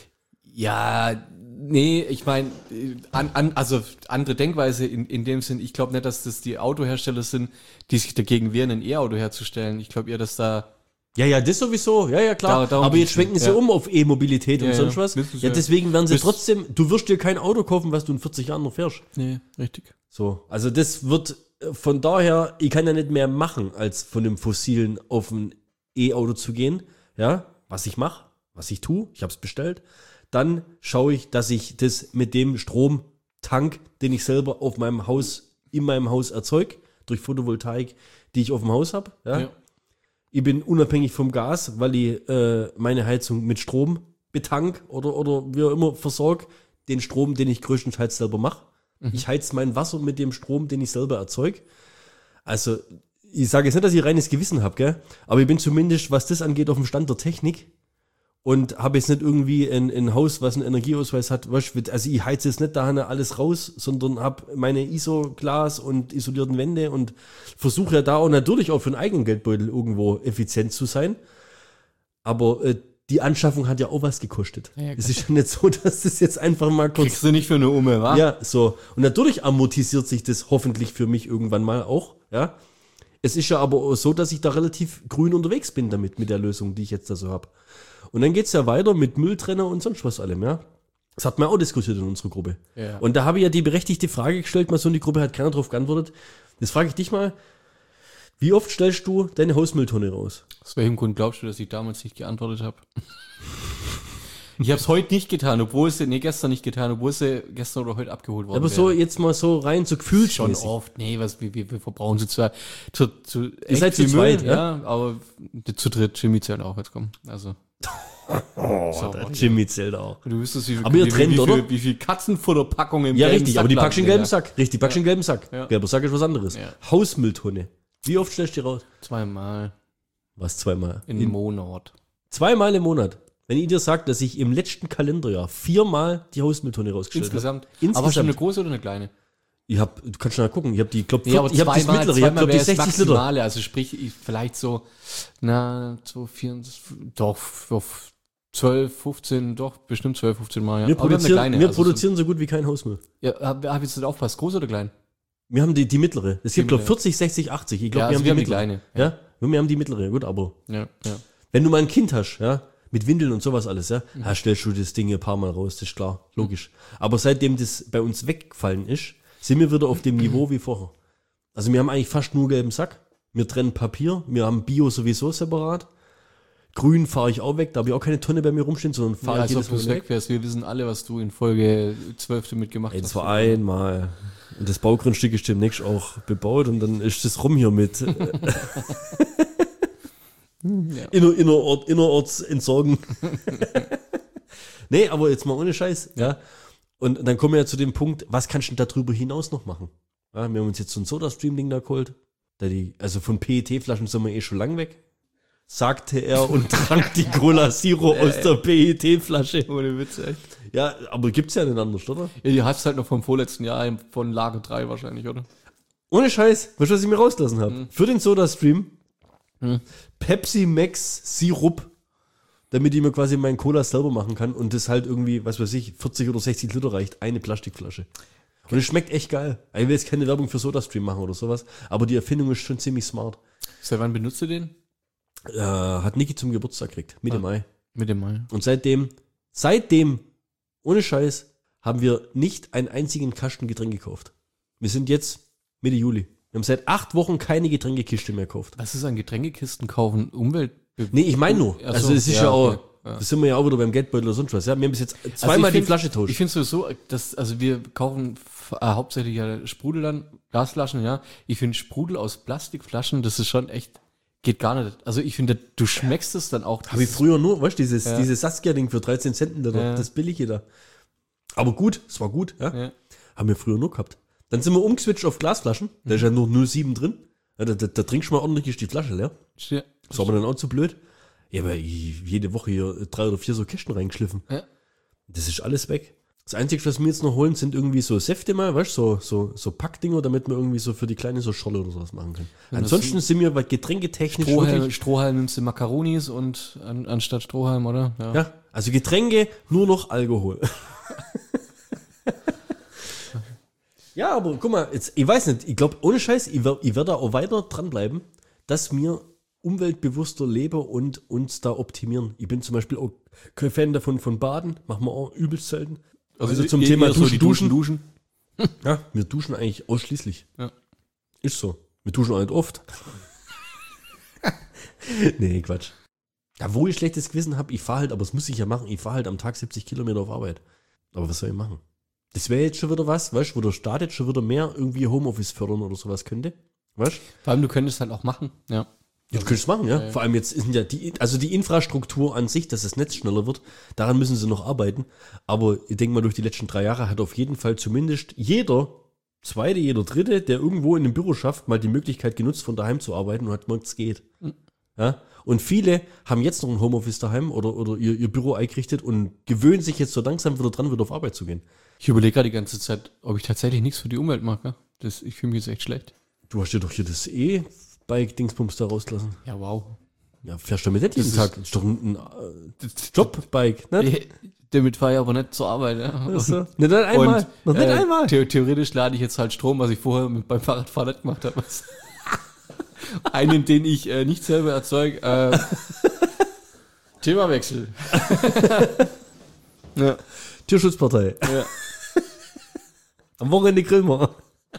Ja, nee, ich meine, an, an, also andere Denkweise in, in dem Sinn, ich glaube nicht, dass das die Autohersteller sind, die sich dagegen wehren, ein E-Auto herzustellen. Ich glaube eher, dass da... Ja, ja, das sowieso, ja, ja, klar. Da, aber jetzt schwenken sie ja. um auf E-Mobilität und ja, sonst ja. was. Ja, ja, deswegen werden sie das trotzdem, du wirst dir kein Auto kaufen, was du in vierzig Jahren noch fährst. Nee, richtig. So, also das wird, von daher, ich kann ja nicht mehr machen, als von dem Fossilen auf ein E-Auto zu gehen. Ja, was ich mache, was ich tue, ich habe es bestellt. Dann schaue ich, dass ich das mit dem Stromtank, den ich selber auf meinem Haus, in meinem Haus erzeuge, durch Photovoltaik, die ich auf dem Haus habe. Ja? Ja. Ich bin unabhängig vom Gas, weil ich äh, meine Heizung mit Strom betank oder, oder wie auch immer versorge, den Strom, den ich größtenteils selber mache. Mhm. Ich heiz mein Wasser mit dem Strom, den ich selber erzeuge. Also, ich sage jetzt nicht, dass ich reines Gewissen habe, gell? Aber ich bin zumindest, was das angeht, auf dem Stand der Technik und habe jetzt nicht irgendwie ein, ein Haus, was einen Energieausweis hat. Weißt, also ich heize jetzt nicht da alles raus, sondern habe meine I S O-Glas und isolierten Wände und versuche ja da auch natürlich auch für einen eigenen Geldbeutel irgendwo effizient zu sein. Aber äh, die Anschaffung hat ja auch was gekostet. Ja, es ist ja nicht so, dass das jetzt einfach mal kurz... Kriegst du nicht für eine Umme, wa? Ja, so. Und natürlich amortisiert sich das hoffentlich für mich irgendwann mal auch, ja. Es ist ja aber auch so, dass ich da relativ grün unterwegs bin damit, mit der Lösung, die ich jetzt da so habe. Und dann geht's ja weiter mit Mülltrenner und sonst was allem, ja. Das hat man auch diskutiert in unserer Gruppe. Ja. Und da habe ich ja die berechtigte Frage gestellt, mal so in die Gruppe, hat keiner drauf geantwortet. Jetzt frage ich dich mal, wie oft stellst du deine Hausmülltonne raus? Aus welchem Grund glaubst du, dass ich damals nicht geantwortet habe? Ich habe es heute nicht getan, obwohl sie, nee, gestern nicht getan, obwohl sie gestern oder heute abgeholt worden Aber so wäre. Jetzt mal so rein, so gefühlsmäßig. Schon oft, nee, was, wir, wir, wir verbrauchen zu zweit. Zu, zu, Ihr seid zu zweit, Müll, ja? ja, aber zu dritt, Jimmy zählt auch jetzt kommen, also. Oh, so, der Jimmy zählt auch. Du wüsstest, wie, aber ihr wie, trennt, wie, oder? Wie, wie viel Katzenfutterpackungen im ja, gelben richtig, Sack aber die packst du in gelben ja. Sack. Richtig, die packst du in gelben Sack. Ja. Gelber Sack ist was anderes. Ja. Hausmülltonne. Wie oft stellst du die raus? Zweimal. Was, zweimal? In im Monat. Zweimal im Monat. Wenn ich dir sage, dass ich im letzten Kalenderjahr viermal die Hausmülltonne rausgestellt Insgesamt. habe. Insgesamt. Aber schon eine große oder eine kleine? Ich hab, du kannst schon mal gucken. Ich habe die, glaub, nee, aber ich habe das mittlere, ich habe glaub, die sechzig Liter. Also sprich, ich, vielleicht so, na, so vier, doch, zwölf, fünfzehn, doch, bestimmt zwölf, fünfzehn Mal, ja. Wir produzieren, kleine, wir also produzieren so, so gut wie kein Hausmüll. Ja, hab, hab jetzt nicht aufpasst, groß oder klein? Wir haben die, die mittlere. Es gibt, glaube vierzig, sechzig, achtzig. Ich glaube, ja, wir, also haben, wir die haben die kleine. Ja. ja, wir haben die mittlere. Gut, aber. Ja, ja. Wenn du mal ein Kind hast, ja, mit Windeln und sowas alles, ja, mhm. ja, stellst du das Ding ein paar Mal raus, das ist klar, logisch. Mhm. Aber seitdem das bei uns weggefallen ist, sind wir wieder auf dem Niveau wie vorher. Also wir haben eigentlich fast nur gelben Sack. Wir trennen Papier, wir haben Bio sowieso separat. Grün fahre ich auch weg, da habe ich auch keine Tonne bei mir rumstehen, sondern fahre ja, ich jedes Mal weg. Wärst. Wir wissen alle, was du in Folge zwölf damit gemacht Ey, hast. Das war einmal. Und das Baugrundstück ist demnächst auch bebaut und dann ist das rum hier mit ja. Inner, innerort, innerorts entsorgen. Nee, aber jetzt mal ohne Scheiß. Ja. Und dann kommen wir ja zu dem Punkt, was kannst du denn darüber hinaus noch machen? Ja, wir haben uns jetzt so ein Soda-Stream-Ding da geholt. Da die, also von P E T-Flaschen sind wir eh schon lang weg. sagte er und trank die Cola Zero aus der P E T-Flasche. Ohne Witz, echt. Ja, aber gibt's ja nicht anders, oder? Ja, die hast halt noch vom vorletzten Jahr, von Lager drei wahrscheinlich, oder? Ohne Scheiß, weißt du, was ich mir rauslassen habe? Mhm. Für den Soda-Stream mhm. Pepsi Max Sirup, damit ich mir quasi meinen Cola selber machen kann und das halt irgendwie, was weiß ich, vierzig oder sechzig Liter reicht, eine Plastikflasche. Und es schmeckt echt geil. Ich will jetzt keine Werbung für Soda-Stream machen oder sowas, aber die Erfindung ist schon ziemlich smart. Seit wann benutzt du den? Äh, hat Niki zum Geburtstag gekriegt, Mitte ah, Mai. Mitte Mai. Und seitdem, seitdem, ohne Scheiß, haben wir nicht einen einzigen Kasten Getränk gekauft. Wir sind jetzt Mitte Juli. Wir haben seit acht Wochen keine Getränkekiste mehr gekauft. Was ist an Getränkekisten kaufen? Umwelt? Nee, ich meine nur. Also, also es ist ja, ja auch, okay. ja. Das sind wir ja auch wieder beim Geldbeutel oder sonst was. Ja, wir haben bis jetzt zweimal also die Flasche tauscht. Ich finde sowieso, dass, also wir kaufen äh, hauptsächlich ja Sprudel dann, Glasflaschen, ja. Ich finde Sprudel aus Plastikflaschen, das ist schon echt, geht gar nicht. Also ich finde, du schmeckst es dann auch. Habe ich früher nur, weißt du, dieses, ja. dieses Saskia-Ding für dreizehn Cent, ja. das billige da. Aber gut, es war gut, ja. ja. Haben wir früher nur gehabt. Dann sind wir umgeswitcht auf Glasflaschen, da mhm. ist ja nur null Komma sieben drin. Ja, da, da, da trinkst du mal ordentlich die Flasche leer. Ja. Das war mir dann auch zu blöd. Ja, aber ich, jede Woche hier drei oder vier so Kästen reingeschliffen. Ja. Das ist alles weg. Das Einzige, was wir jetzt noch holen, sind irgendwie so Säfte mal, weißt du, so, so, so Packdinger, damit wir irgendwie so für die Kleine so Scholle oder sowas machen können. Ja, ansonsten sind wir bei getränketechnisch Strohhalm, Strohhalm nimmst du Makaronis und an, anstatt Strohhalm, oder? Ja. ja, also Getränke, nur noch Alkohol. Ja, aber guck mal, jetzt, ich weiß nicht, ich glaube, ohne Scheiß, ich werde ich werd da auch weiter dranbleiben, dass wir umweltbewusster leben und uns da optimieren. Ich bin zum Beispiel auch kein Fan davon von Baden, machen wir auch übelst selten. Also, also zum Thema Duschen, so die Duschen. Duschen. Ja, wir duschen eigentlich ausschließlich. Ja. Ist so. Wir duschen auch nicht oft. Nee, Quatsch. Ja, wo ich schlechtes Gewissen habe, ich fahre halt, aber das muss ich ja machen, ich fahre halt am Tag siebzig Kilometer auf Arbeit. Aber was soll ich machen? Das wäre jetzt schon wieder was, weißt du, wo der Staat jetzt schon wieder mehr irgendwie Homeoffice fördern oder sowas könnte. Weißt du? Vor allem, du könntest halt auch machen, ja. Ja, du könntest machen, ja. ja. Vor allem jetzt sind ja die, also die Infrastruktur an sich, dass das Netz schneller wird, daran müssen sie noch arbeiten. Aber ich denke mal, durch die letzten drei Jahre hat auf jeden Fall zumindest jeder Zweite, jeder Dritte, der irgendwo in einem Büro schafft, mal die Möglichkeit genutzt, von daheim zu arbeiten und hat gemerkt, es geht. Mhm. Ja. Und viele haben jetzt noch ein Homeoffice daheim oder, oder ihr, ihr Büro eingerichtet und gewöhnen sich jetzt so langsam wieder dran, wieder auf Arbeit zu gehen. Ich überlege gerade die ganze Zeit, ob ich tatsächlich nichts für die Umwelt mache. Das, ich fühle mich jetzt echt schlecht. Du hast dir doch hier das E-Bike-Dingsbums da rausgelassen. Ja, wow. Ja, fährst du damit nicht jeden Tag? Das ist doch ein, ein Jobbike, ne? Damit fahre ich aber nicht zur Arbeit. Ja. Also, nicht einmal. Und, noch nicht äh, einmal. The- theoretisch lade ich jetzt halt Strom, was ich vorher mit, beim Fahrradfahren nicht gemacht habe. Einen, den ich äh, nicht selber erzeuge. Äh, Themawechsel. Ja. Tierschutzpartei. Ja. Am Wochenende grillen wir.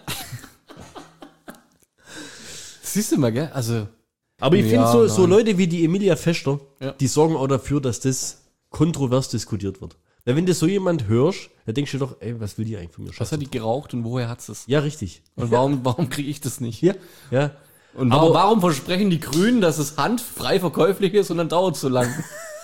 Siehst du mal, gell? Also. Aber ich ja, finde so, so Leute wie die Emilia Fester, ja. die sorgen auch dafür, dass das kontrovers diskutiert wird. Weil wenn du so jemand hörst, dann denkst du doch, ey, was will die eigentlich von mir? Was hat die geraucht und woher hat es? Ja, richtig. Und warum, warum kriege ich das nicht? Ja, ja. Und warum, aber warum versprechen die Grünen, dass es handfrei verkäuflich ist und dann dauert es so lang?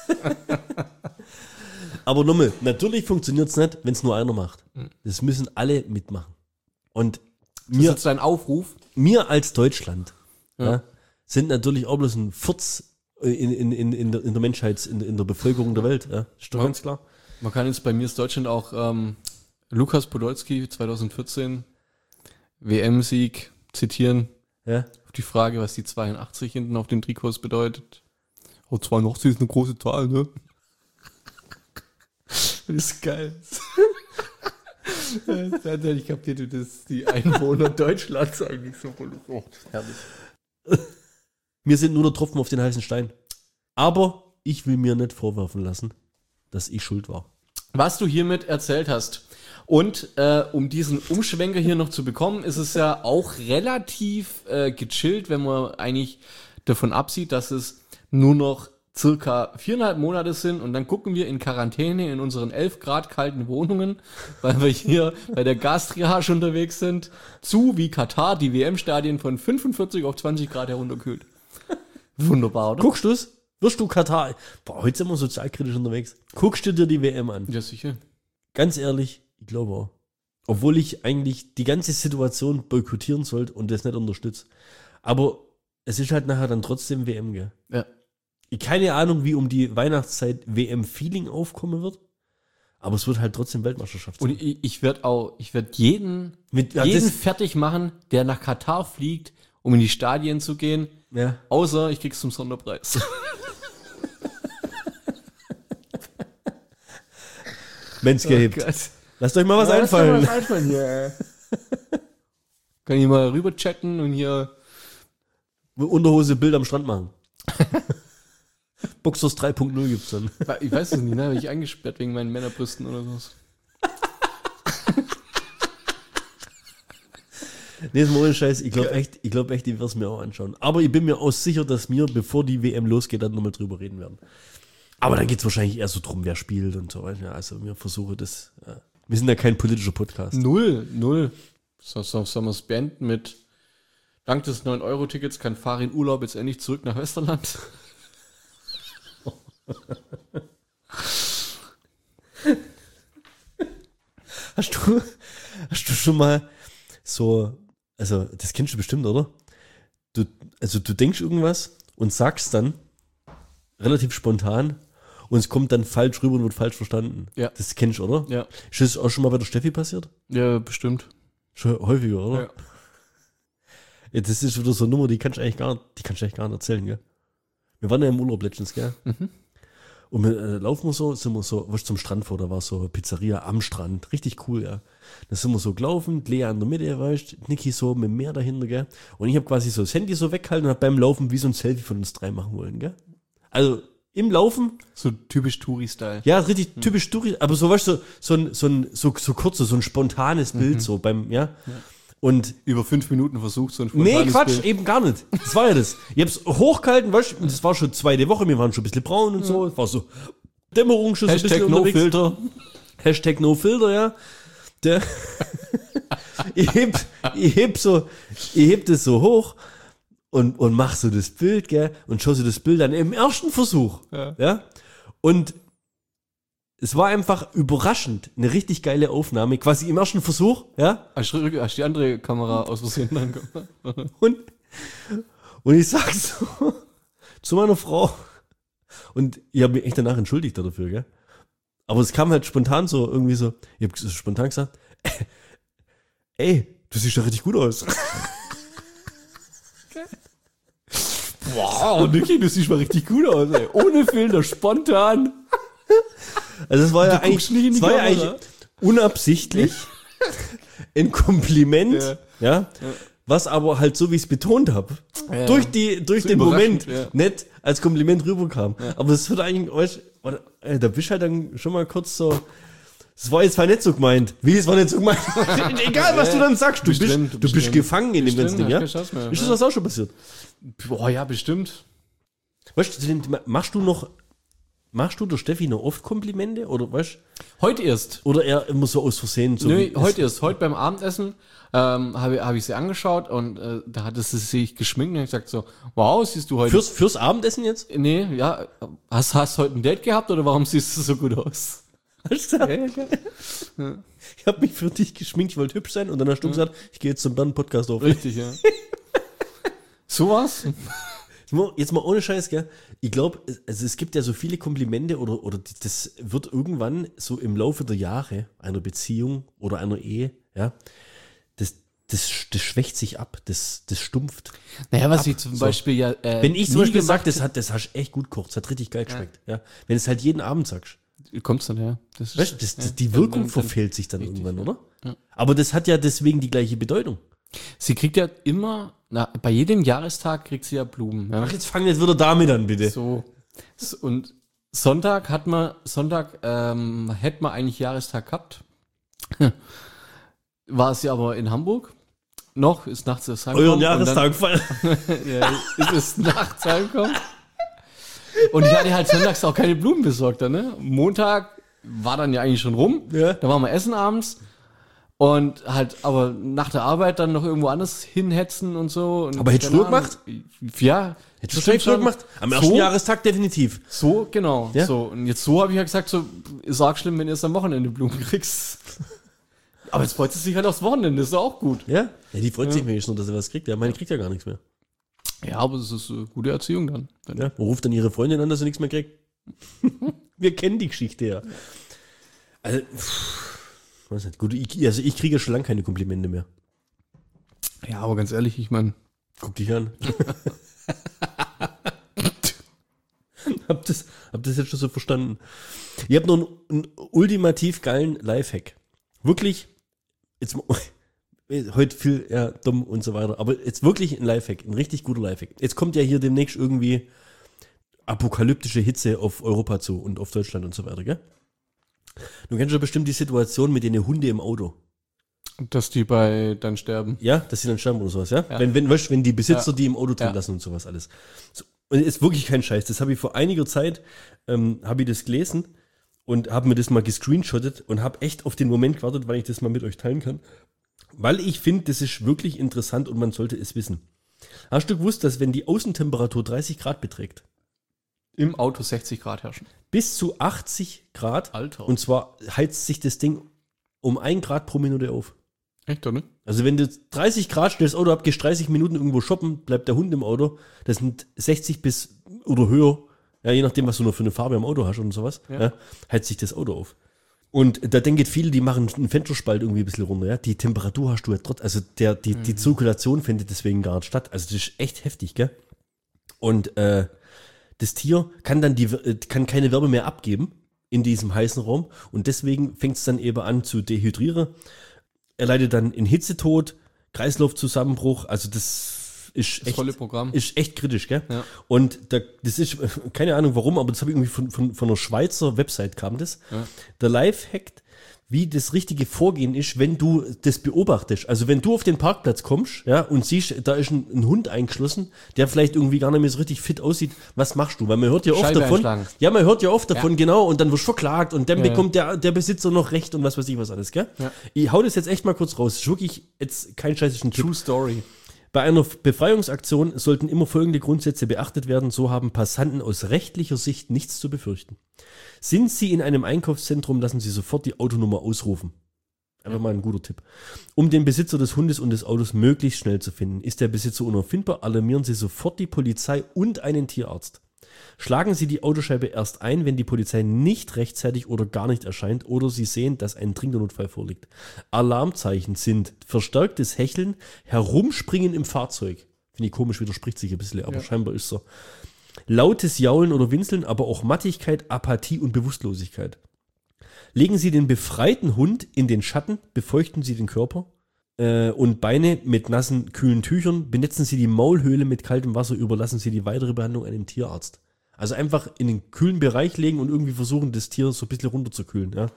Aber nochmal, natürlich funktioniert es nicht, wenn es nur einer macht. Das müssen alle mitmachen. Und mir, das ist dein Aufruf? Wir als Deutschland ja. Ja, sind natürlich auch bloß ein Furz in, in, in, in, der, in der Menschheit, in, in der Bevölkerung der Welt. Ja. Ist doch ja. ganz klar. Man kann jetzt bei mir ist Deutschland auch ähm, Lukas Podolski zwanzig vierzehn W M-Sieg zitieren. Ja. Auf die Frage, was die zweiundachtzig hinten auf den Trikots bedeutet. Oh, zweiundachtzig ist eine große Zahl, ne? Das ist geil. Da hätte ich kapiert, dass die Einwohner Deutschlands eigentlich so voll. Oh, herrlich. Wir sind nur der Tropfen auf den heißen Stein. Aber ich will mir nicht vorwerfen lassen, dass ich schuld war. Was du hiermit erzählt hast. Und äh, um diesen Umschwenker hier noch zu bekommen, ist es ja auch relativ äh, gechillt, wenn man eigentlich davon absieht, dass es nur noch circa viereinhalb Monate sind und dann gucken wir in Quarantäne in unseren elf Grad kalten Wohnungen, weil wir hier bei der Gastriage unterwegs sind, zu wie Katar die W M-Stadien von fünfundvierzig auf zwanzig Grad herunterkühlt. Wunderbar, oder? Guckst du's? Wirst du Katar? Boah, heute sind wir sozialkritisch unterwegs. Guckst du dir die W M an? Ja, sicher. Ganz ehrlich, ich glaube auch. Obwohl ich eigentlich die ganze Situation boykottieren sollte und das nicht unterstütze. Aber es ist halt nachher dann trotzdem W M, gell? Ja. keine Ahnung, wie um die Weihnachtszeit W M-Feeling aufkommen wird. Aber es wird halt trotzdem Weltmeisterschaft sein. Und ich, ich werde auch, ich werde jeden, Mit, ja, jeden das, fertig machen, der nach Katar fliegt, um in die Stadien zu gehen. ja. Außer ich krieg's zum Sonderpreis. Manscaped. Oh Gott. Lasst euch mal was Ja, einfallen. lass doch mal was einfallen hier. Kann ich mal rüber chatten und hier. Unterhose Bild am Strand machen. Boxers drei Punkt null gibt's dann. Ich weiß es nicht, ne? Habe ich eingesperrt wegen meinen Männerbrüsten oder sowas. Nee, ist mal ohne Scheiß. Ich glaube echt, ich glaube echt, ich werde es mir auch anschauen. Aber ich bin mir auch sicher, dass wir, bevor die W M losgeht, dann nochmal drüber reden werden. Aber dann geht's wahrscheinlich eher so drum, wer spielt und so weiter. Ja, also wir versuchen das. Ja. Wir sind ja kein politischer Podcast. Null, null. So, so, sollen wir es beenden mit dank des neun Euro Tickets kann Farin Urlaub jetzt endlich zurück nach Westerland. Hast du, hast du schon mal so, also das kennst du bestimmt, oder? Du, also du denkst irgendwas und sagst dann relativ spontan und es kommt dann falsch rüber und wird falsch verstanden. Ja. Das kennst du, oder? Ja. Ist das auch schon mal bei der Steffi passiert? Ja, bestimmt. Schon häufiger, oder? Ja. Ja, das ist wieder so eine Nummer, die kannst du eigentlich gar nicht, die kannst du eigentlich gar nicht erzählen, gell? Wir waren ja im Urlaub letztens, gell? Mhm. Und wir äh, laufen wir so, sind wir so, was zum Strand vor, da war so eine Pizzeria am Strand. Richtig cool, ja. Da sind wir so gelaufen, Lea in der Mitte, weißt du, Niki so mit dem Meer dahinter, gell? Und ich habe quasi so das Handy so weggehalten und hab beim Laufen wie so ein Selfie von uns drei machen wollen, gell? Also im Laufen. So typisch Touri-Style. Ja, richtig mhm. typisch Touri, aber so, weißt du, so, so ein, so ein, so, so kurzes, so ein spontanes Bild, Mhm. so beim, ja. Ja. Und Über fünf Minuten versucht so ein nee, Quatsch, Bild. eben gar nicht. Das war ja das. Ich hab's hochgehalten, weißt du, das war schon zweite Woche, wir waren schon ein bisschen braun und so, es war so Dämmerung schon so ein Hashtag bisschen no unterwegs. Filter. Hashtag no filter, ja. Der ich heb, ich heb so, ich heb das so hoch und, und mach so das Bild, gell, und schau so das Bild an im ersten Versuch, Ja. ja. Und es war einfach überraschend, eine richtig geile Aufnahme, quasi im ersten Versuch, ja. Hast du hast die andere Kamera aus Versehen angekommen? Und, und ich sag so zu meiner Frau, und ich habe mich echt danach entschuldigt dafür, gell? Aber es kam halt spontan so, irgendwie so, ich habe spontan gesagt, ey, du siehst doch richtig gut aus. Wow, Niki, du siehst mal richtig gut aus, ey. Ohne Filter, spontan. Also es war ja Du guckst nicht in eigentlich, die es war ja Kamera. eigentlich unabsichtlich ein Kompliment, Ja. ja, was aber halt so, wie ich es betont habe, Ja. durch die, durch So den Moment überraschend, ja. nicht als Kompliment rüberkam. Aber es wird eigentlich, weißt, oder, äh, da bist du halt dann schon mal kurz so, das war jetzt zwar nicht so gemeint. Wie, es war nicht so gemeint? Egal, was du dann sagst, du Bist bist, drin, du du bist bist drin. gefangen in dem Bist ganzen drin, Ding, ja? hast keine Chance mehr, Ist das ja. was auch schon passiert? Boah, ja, bestimmt. Weißt du, machst du noch, machst du der Steffi noch oft Komplimente, oder, weißt Heute erst. oder eher immer so aus Versehen? So Nö, wie- heute erst. Heute beim Abendessen ähm, habe hab ich sie angeschaut und äh, da hat sie sich geschminkt und hat gesagt so, wow, siehst du heute... Fürs, fürs Abendessen jetzt? Nee, ja, hast hast heute ein Date gehabt oder warum siehst du so gut aus? Hast du gesagt? Ich habe mich für dich geschminkt, ich wollte hübsch sein und dann hast du gesagt, ich gehe jetzt zum Band-Podcast auf. Richtig, ja. Sowas? Jetzt mal, jetzt mal ohne Scheiß, gell? Ich glaube, also es gibt ja so viele Komplimente oder, oder die- das wird irgendwann so im Laufe der Jahre einer Beziehung oder einer Ehe, ja, das, das, das schwächt sich ab, das, das stumpft. Naja, was ich zum so. Beispiel ja äh, Wenn ich zum nie Beispiel gemacht sage, das, hat, das hast echt gut gekocht, das hat richtig geil geschmeckt, ja. Wenn du es halt jeden Abend sagst. Kommt's dann, ja. Das ist, Weißt du, das, das, ja, die dann- Wirkung dann- dann- verfehlt sich dann richtig, irgendwann, ja. oder? Ja. Aber das hat ja deswegen die gleiche Bedeutung. Sie kriegt ja immer, na, bei jedem Jahrestag kriegt sie ja Blumen. Ja. Ach, jetzt fang jetzt wieder damit an, bitte. So. S- Und Sonntag hat man, Sonntag ähm, hätte man eigentlich Jahrestag gehabt. War sie aber in Hamburg. Noch, ist nachts erst heimgekommen. Euren und dann- Jahrestag feiern. Ja, ist es nachts heimgekommen. Und ich hatte halt sonntags auch keine Blumen besorgt. Dann, ne? Montag war dann ja eigentlich schon rum. Ja. Da waren wir essen abends. Und halt, aber nach der Arbeit dann noch irgendwo anders hinhetzen und so. Und Aber hättest du keine gemacht? Ahnung. Ja. Hättest du das vielleicht stimmt schon gemacht? Am ersten so, Jahrestag definitiv. So, genau. Ja? So. Und jetzt so habe ich ja gesagt, so, ist arg schlimm, wenn du erst am Wochenende Blumen kriegst. Aber jetzt freut sie sich halt aufs Wochenende, ist doch auch gut. Ja? Ja, die freut sich wenigstens nur, dass er was kriegt. Ja, meine kriegt ja gar nichts mehr. Ja, aber es ist äh, gute Erziehung dann. dann. Ja, man ruft dann ihre Freundin an, dass sie nichts mehr kriegt. Wir kennen die Geschichte ja. Also, pff, weiß nicht. Gut, ich, also ich kriege schon lange keine Komplimente mehr. Ja, aber ganz ehrlich, ich meine... Guck dich an. Hab das, hab das jetzt schon so verstanden. Ihr habt noch einen, einen ultimativ geilen Lifehack. Wirklich, jetzt heute viel ja, dumm und so weiter, aber jetzt wirklich ein Lifehack, ein richtig guter Lifehack. Jetzt kommt ja hier demnächst irgendwie apokalyptische Hitze auf Europa zu und auf Deutschland und so weiter, gell? Du kennst ja bestimmt die Situation mit den Hunden im Auto. Dass die bei dann sterben. Ja, dass sie dann sterben oder sowas, ja? ja. Wenn, wenn, weißt, wenn die Besitzer ja. die im Auto drin ja. lassen und sowas alles. So, und ist wirklich kein Scheiß. Das habe ich vor einiger Zeit, ähm, habe ich das gelesen und habe mir das mal gescreenshottet und habe echt auf den Moment gewartet, weil ich das mal mit euch teilen kann. Weil ich finde, das ist wirklich interessant und man sollte es wissen. Hast du gewusst, dass wenn die Außentemperatur dreißig Grad beträgt, im Auto sechzig Grad herrschen? Bis zu achtzig Grad. Alter. Und zwar heizt sich das Ding um ein Grad pro Minute auf. Echt, oder? Also wenn du dreißig Grad stellst, Auto ab, gehst dreißig Minuten irgendwo shoppen, bleibt der Hund im Auto. Das sind sechzig bis oder höher, ja, je nachdem, was du noch für eine Farbe am Auto hast und sowas, ja. Ja, heizt sich das Auto auf. Und da denken viele, die machen einen Fensterspalt irgendwie ein bisschen runter, ja. Die Temperatur hast du ja trotz, also der, die, mhm. die Zirkulation findet deswegen gar nicht statt. Also das ist echt heftig, gell? Und äh, das Tier kann dann die, kann keine Wärme mehr abgeben in diesem heißen Raum und deswegen fängt es dann eben an zu dehydrieren. Er leidet dann in Hitzetod, Kreislaufzusammenbruch, also das ist das echt, volle Programm. Ist echt kritisch, gell? Ja. Und da, das ist, keine Ahnung warum, aber das habe ich irgendwie von, von, von einer Schweizer Website kam das. Ja. Der Lifehack, wie das richtige Vorgehen ist, wenn du das beobachtest. Also wenn du auf den Parkplatz kommst, ja, und siehst, da ist ein, ein Hund eingeschlossen, der vielleicht irgendwie gar nicht mehr so richtig fit aussieht, was machst du? Weil man hört ja oft Scheibe davon, einschlagen. ja, man hört ja oft davon, Ja. genau, und dann wirst du verklagt und dann Ja, bekommt der, der Besitzer noch Recht und was weiß ich was alles, gell? Ja. Ich hau das jetzt echt mal kurz raus. Das ist wirklich jetzt kein scheißischen Tipp. True Story. Bei einer Befreiungsaktion sollten immer folgende Grundsätze beachtet werden, so haben Passanten aus rechtlicher Sicht nichts zu befürchten. Sind Sie in einem Einkaufszentrum, lassen Sie sofort die Autonummer ausrufen. Einfach mal ein guter Tipp. Um den Besitzer des Hundes und des Autos möglichst schnell zu finden, ist der Besitzer unauffindbar, alarmieren Sie sofort die Polizei und einen Tierarzt. Schlagen Sie die Autoscheibe erst ein, wenn die Polizei nicht rechtzeitig oder gar nicht erscheint oder Sie sehen, dass ein dringender Notfall vorliegt. Alarmzeichen sind verstärktes Hecheln, Herumspringen im Fahrzeug. Finde ich komisch, widerspricht sich ein bisschen, aber ja. scheinbar ist so. Lautes Jaulen oder Winseln, aber auch Mattigkeit, Apathie und Bewusstlosigkeit. Legen Sie den befreiten Hund in den Schatten, befeuchten Sie den Körper äh, und Beine mit nassen, kühlen Tüchern, benetzen Sie die Maulhöhle mit kaltem Wasser, überlassen Sie die weitere Behandlung einem Tierarzt. Also einfach in den kühlen Bereich legen und irgendwie versuchen, das Tier so ein bisschen runterzukühlen. Ja.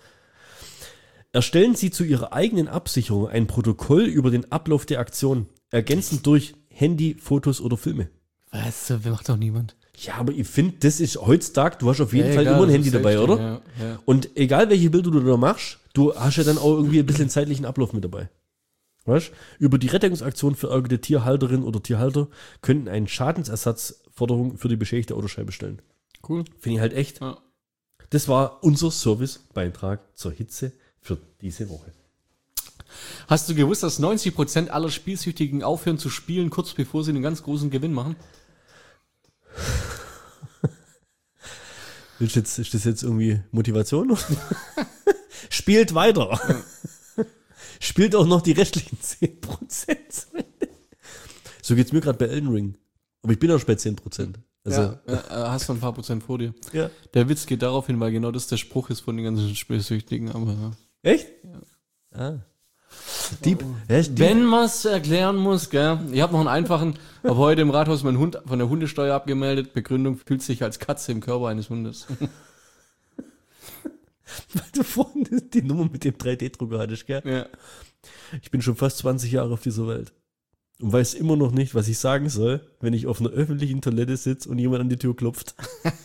Erstellen Sie zu Ihrer eigenen Absicherung ein Protokoll über den Ablauf der Aktion, ergänzend durch Handy, Fotos oder Filme. Was? Das macht doch niemand. Ja, aber ich finde, das ist heutzutage, du hast auf jeden Ja, Fall egal, immer ein das Handy ist dabei, echt, oder? ja, ja. Und egal, welche Bilder du da machst, du hast ja dann auch irgendwie ein bisschen zeitlichen Ablauf mit dabei. Weißt? Über die Rettungsaktion verärgerte Tierhalterin oder Tierhalter könnten eine Schadensersatzforderung für die beschädigte Autoscheibe stellen. Cool. Finde ich halt echt. Ja. Das war unser Servicebeitrag zur Hitze für diese Woche. Hast du gewusst, dass neunzig Prozent aller Spielsüchtigen aufhören zu spielen, kurz bevor sie einen ganz großen Gewinn machen? Ist, jetzt, ist das jetzt irgendwie Motivation? Spielt weiter. Ja. Spielt auch noch die restlichen zehn Prozent. So geht's mir gerade bei Elden Ring. Aber ich bin auch schon bei zehn Prozent. Also, ja, ja, hast du ein paar Prozent vor dir. Ja. Der Witz geht darauf hin, weil genau das der Spruch ist von den ganzen Spielsüchtigen. Aber, ja. Echt? Ja. Ah. Dieb. Ja, Dieb. Wenn man es erklären muss, gell. Ich habe noch einen einfachen, habe heute im Rathaus meinen Hund von der Hundesteuer abgemeldet. Begründung, fühlt sich als Katze im Körper eines Hundes. Weil du vorhin die Nummer mit dem drei D-Drucker hattest, gell? Ja. Ich bin schon fast zwanzig Jahre auf dieser Welt. Und weiß immer noch nicht, was ich sagen soll, wenn ich auf einer öffentlichen Toilette sitze und jemand an die Tür klopft.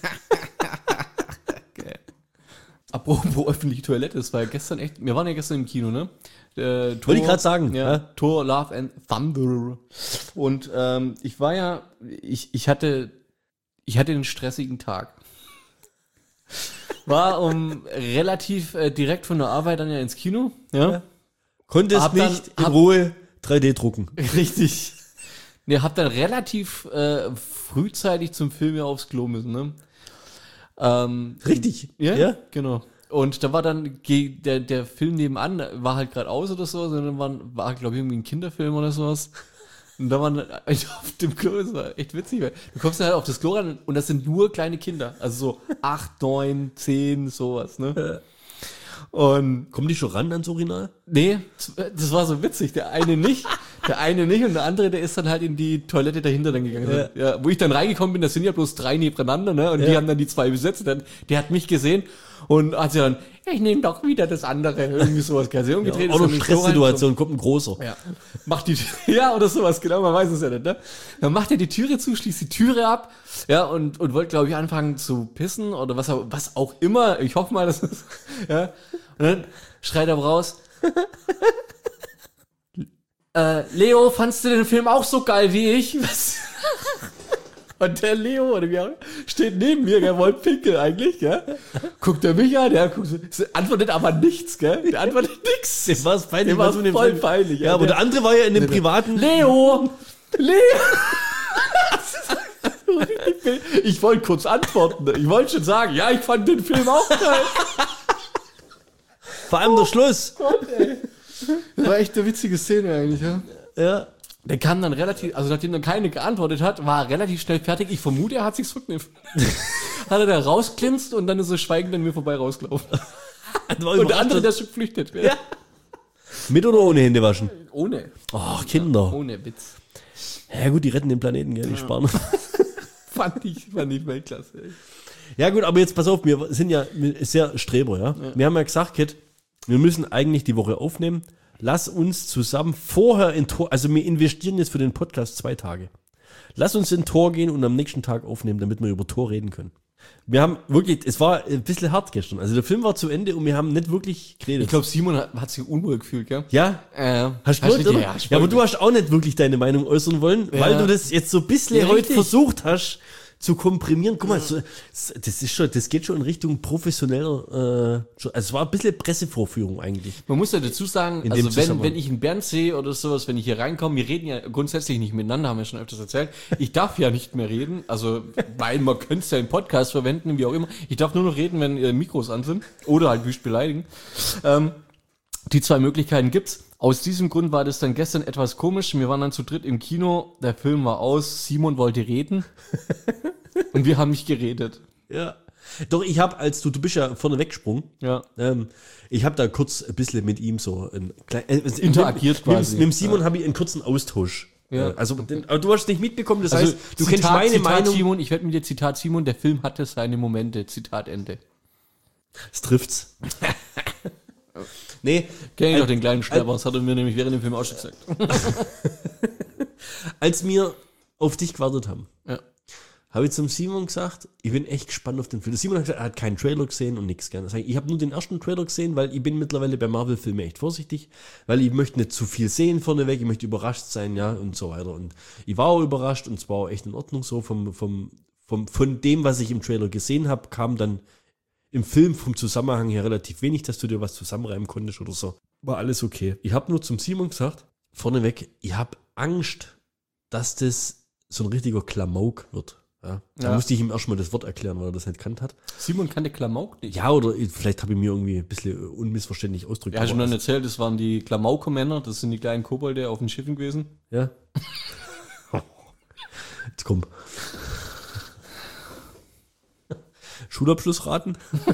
Okay. Apropos öffentliche Toilette, das war ja gestern echt, wir waren ja gestern im Kino, ne? Äh, Tor, Wollte ich gerade sagen. Ja, Ja. Thor, Love and Thunder. Und ähm, ich war ja, ich, ich hatte, ich hatte einen stressigen Tag. War um relativ äh, direkt von der Arbeit dann ja ins Kino. Ja. Ja. Konntest Hab nicht dann- in hab- Ruhe drei D drucken. Richtig. Ne, hab dann relativ äh, frühzeitig zum Film ja aufs Klo müssen, ne? Ähm, Richtig. Ja, ja, genau. Und da war dann der, der Film nebenan, war halt gerade aus oder so, sondern war, war glaube ich, irgendwie ein Kinderfilm oder sowas. Und da waren auf dem Klo, das war echt witzig, weil du kommst dann halt auf das Klo ran und das sind nur kleine Kinder. Also so acht, neun, zehn, sowas, ne? Und kommen die schon ran ans Urinal? Nee, das war so witzig. Der eine nicht, der eine nicht und der andere, der ist dann halt in die Toilette dahinter dann gegangen. Ja. Ja, wo ich dann reingekommen bin, da sind ja bloß drei nebeneinander, ne? Und ja. die haben dann die zwei besetzt. Dann, der hat mich gesehen und hat sich dann, ja, ich nehme doch wieder das andere. Irgendwie sowas. Kann ja, umgedreht. Auch noch Stresssituation, kommt ein großer. Ja. Macht die, ja, oder sowas, genau, man weiß es ja nicht, ne? Dann macht er die Türe zu, schließt die Türe ab, ja, und, und wollte, glaube ich, anfangen zu pissen oder was, was auch immer. Ich hoffe mal, dass es, ja. Und dann schreit er raus, äh, Leo, fandst du den Film auch so geil wie ich? Was? Und der Leo, oder wie auch, steht neben mir, der wollte pinkeln eigentlich, gell? Guckt er mich an, der guckt, antwortet aber nichts, gell? Der antwortet nichts. Dem war es peinlich. Dem war es voll peinlich. Ja, aber der, der andere war ja in dem der, privaten... Leo! Leo! Ich wollte kurz antworten. Ich wollte schon sagen, ja, ich fand den Film auch geil. Vor allem der Schluss. Oh Gott, ey. Das war echt eine witzige Szene eigentlich, ja. Ja. Der kam dann relativ, also nachdem dann keine geantwortet hat, war er relativ schnell fertig. Ich vermute, er hat sich's verkniffen. Hat er da rausglinst und dann ist er schweigend an mir vorbei rausgelaufen. Und der andere, der ist schon geflüchtet. Ja. Mit oder ohne Hände waschen? Ohne. Oh, Kinder. Ja, ohne Witz. Ja gut, die retten den Planeten, gell, die ja. sparen. fand ich, fand ich Weltklasse. Ey. Ja gut, aber jetzt pass auf, wir sind ja sehr Streber, ja? ja. Wir haben ja gesagt, Kit, wir müssen eigentlich die Woche aufnehmen. Lass uns zusammen vorher in Tor, also wir investieren jetzt für den Podcast zwei Tage. Lass uns in Tor gehen und am nächsten Tag aufnehmen, damit wir über Tor reden können. Wir haben wirklich, es war ein bisschen hart gestern. Also der Film war zu Ende und wir haben nicht wirklich geredet. Ich glaube, Simon hat, hat sich unwohl gefühlt, gell? Ja? Äh, hast du hast gewollt, oder? Ja, ja, aber du hast auch nicht wirklich deine Meinung äußern wollen, ja. weil du das jetzt so ein bisschen ja, heute versucht hast zu komprimieren. Guck mal, so, das ist schon, das geht schon in Richtung professioneller, äh, also es war ein bisschen Pressevorführung eigentlich. Man muss ja dazu sagen, in also wenn, wenn ich einen Bernd sehe oder sowas, wenn ich hier reinkomme, wir reden ja grundsätzlich nicht miteinander, haben wir schon öfters erzählt. Ich darf ja nicht mehr reden, also, weil man könnte es ja im Podcast verwenden, wie auch immer. Ich darf nur noch reden, wenn äh, Mikros an sind oder halt wüst beleidigen. Ähm, die zwei Möglichkeiten gibt's. Aus diesem Grund war das dann gestern etwas komisch. Wir waren dann zu dritt im Kino, der Film war aus, Simon wollte reden und wir haben nicht geredet. Ja. Doch, ich habe, als du, du bist ja vorne weggesprungen, ja. ähm, ich habe da kurz ein bisschen mit ihm so ein klein, äh, interagiert mit, quasi. Mit, mit dem Simon ja. habe ich einen kurzen Austausch. Ja. Also, den, aber du hast es nicht mitbekommen, das also, heißt, du Zitat, kennst meine Zitat Meinung. Simon, ich werde mit dir Zitat Simon, der Film hatte seine Momente, Zitat Ende. Es trifft's. Nee, kenn ich doch den kleinen Schnapper, das hat er mir nämlich während dem Film auch schon gesagt. Als wir auf dich gewartet haben, ja. habe ich zum Simon gesagt, ich bin echt gespannt auf den Film. Der Simon hat gesagt, er hat keinen Trailer gesehen und nichts gerne. Ich habe nur den ersten Trailer gesehen, weil ich bin mittlerweile bei Marvel-Filmen echt vorsichtig, weil ich möchte nicht zu viel sehen vorneweg, ich möchte überrascht sein, ja, und so weiter. Und ich war auch überrascht und es war auch echt in Ordnung so. Vom, vom, vom, von dem, was ich im Trailer gesehen habe, kam dann im Film vom Zusammenhang her relativ wenig, dass du dir was zusammenreimen konntest oder so. War alles okay. Ich habe nur zum Simon gesagt, vorneweg, ich habe Angst, dass das so ein richtiger Klamauk wird. Ja, da ja. musste ich ihm erstmal das Wort erklären, weil er das nicht kannt hat. Simon kannte Klamauk nicht. Ja, oder vielleicht habe ich mir irgendwie ein bisschen unmissverständlich ausgedrückt. Ja, hast du mir dann erzählt, das waren die Klamauker-Männer, das sind die kleinen Kobolde auf den Schiffen gewesen. Ja. Jetzt komm. Schulabschlussraten?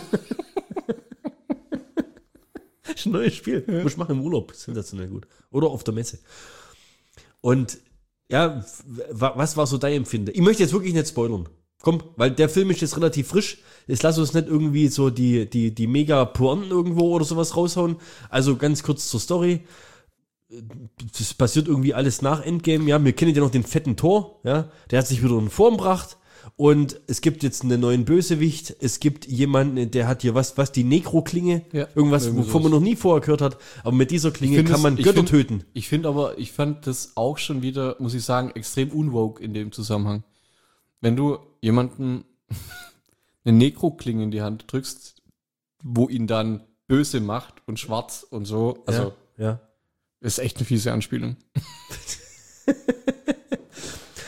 Das ist ein neues Spiel. Ja. Muss ich machen im Urlaub. Sensationell gut. Oder auf der Messe. Und ja, was war so dein Empfinden? Ich möchte jetzt wirklich nicht spoilern. Komm, weil der Film ist jetzt relativ frisch. Jetzt lass uns nicht irgendwie so die, die, die mega Pointen irgendwo oder sowas raushauen. Also ganz kurz zur Story. Das passiert irgendwie alles nach Endgame. Ja, wir kennen ja noch den fetten Thor. Ja, der hat sich wieder in Form gebracht. Und es gibt jetzt einen neuen Bösewicht. Es gibt jemanden, der hat hier was, was die Nekro-Klinge. Ja, irgendwas, wovon man noch nie vorher gehört hat. Aber mit dieser Klinge kann man Götter find, töten. Ich finde aber, ich fand das auch schon wieder, muss ich sagen, extrem unwoke in dem Zusammenhang. Wenn du jemanden eine Nekro-Klinge in die Hand drückst, wo ihn dann böse macht und schwarz und so, also ja, ja. ist echt eine fiese Anspielung.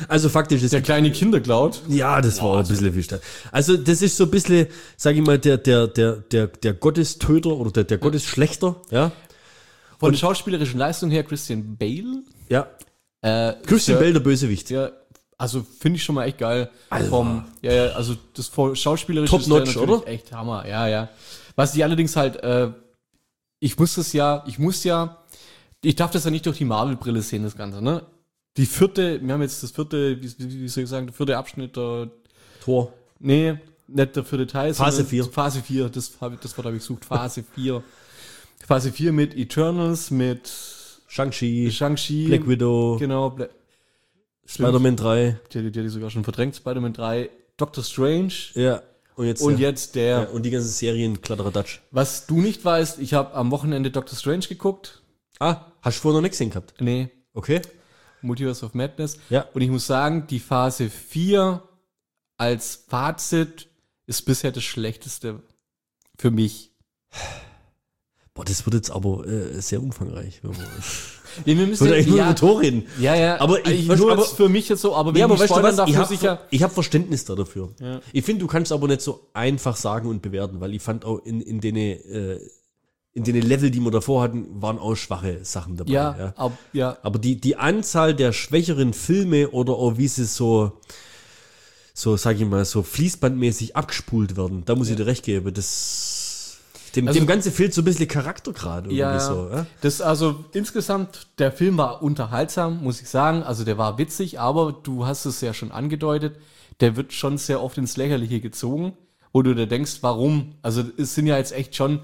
Also faktisch ist Der kleine Kindercloud. ja, das war auch ein bisschen viel Stadt. Also das ist so ein bisschen, sag ich mal, der der der der der Gottestöter oder der der Gottesschlechter, ja. Von der schauspielerischen Leistung her Christian Bale. Ja. Äh, Christian ja, Bale, der Bösewicht. Ja, also finde ich schon mal echt geil. Alter. Vom, ja, ja, also das schauspielerische Top ist der notch, natürlich oder? echt Hammer. Ja, ja. Was die allerdings halt, äh, ich muss das ja, ich muss ja, ich darf das ja nicht durch die Marvel-Brille sehen, das Ganze, ne? Die vierte, wir haben jetzt das vierte, wie, wie wie soll ich sagen, der vierte Abschnitt der, Tor. nee, nicht der vierte Teil. Phase sondern vier. Phase vier, das, hab ich- das Wort habe ich gesucht, Phase vier. Phase vier mit Eternals, mit Shang-Chi, Shang-Chi. Black Widow, Genau, Bla Spider-Man drei. die, die, die, die sogar schon verdrängt, Spider-Man drei, Doctor Strange Ja. Und jetzt, und ja. jetzt der, Ja, und die ganzen Serien Kladderadatsch. was du nicht weißt, ich habe am Wochenende Doctor Strange geguckt. Ah, hast du vorher noch nicht gesehen gehabt? Nee, Okay. Multiverse of Madness. Ja. Und ich muss sagen, die Phase vier als Fazit ist bisher das Schlechteste für mich. Boah, das wird jetzt aber äh, sehr umfangreich. wenn wir- Ja, wir Ich müssen würde eigentlich nur ja, über Tor reden. ja, ja, Aber ich- ich, weißt du, nur aber- jetzt für mich jetzt so, aber wenn Ja, aber ich weißt du spoilern was? darf, Ich muss habe ich ja, ich hab Verständnis da dafür. Ja. Ich finde, du kannst aber nicht so einfach sagen und bewerten, weil ich fand auch in, in den äh, in den Level, die wir davor hatten, waren auch schwache Sachen dabei. ja, Ja. ab, ja, Aber die, die Anzahl der schwächeren Filme oder auch wie sie so, so sag ich mal, so fließbandmäßig abgespult werden, da muss ich dir recht geben. Das, dem, Also- dem Ganze fehlt so ein bisschen Charaktergrad irgendwie ja, so. Ja? das also insgesamt, der Film war unterhaltsam, muss ich sagen, also der war witzig, aber du hast es ja schon angedeutet, der wird schon sehr oft ins Lächerliche gezogen, wo du dir denkst, warum? Also es sind ja jetzt echt schon,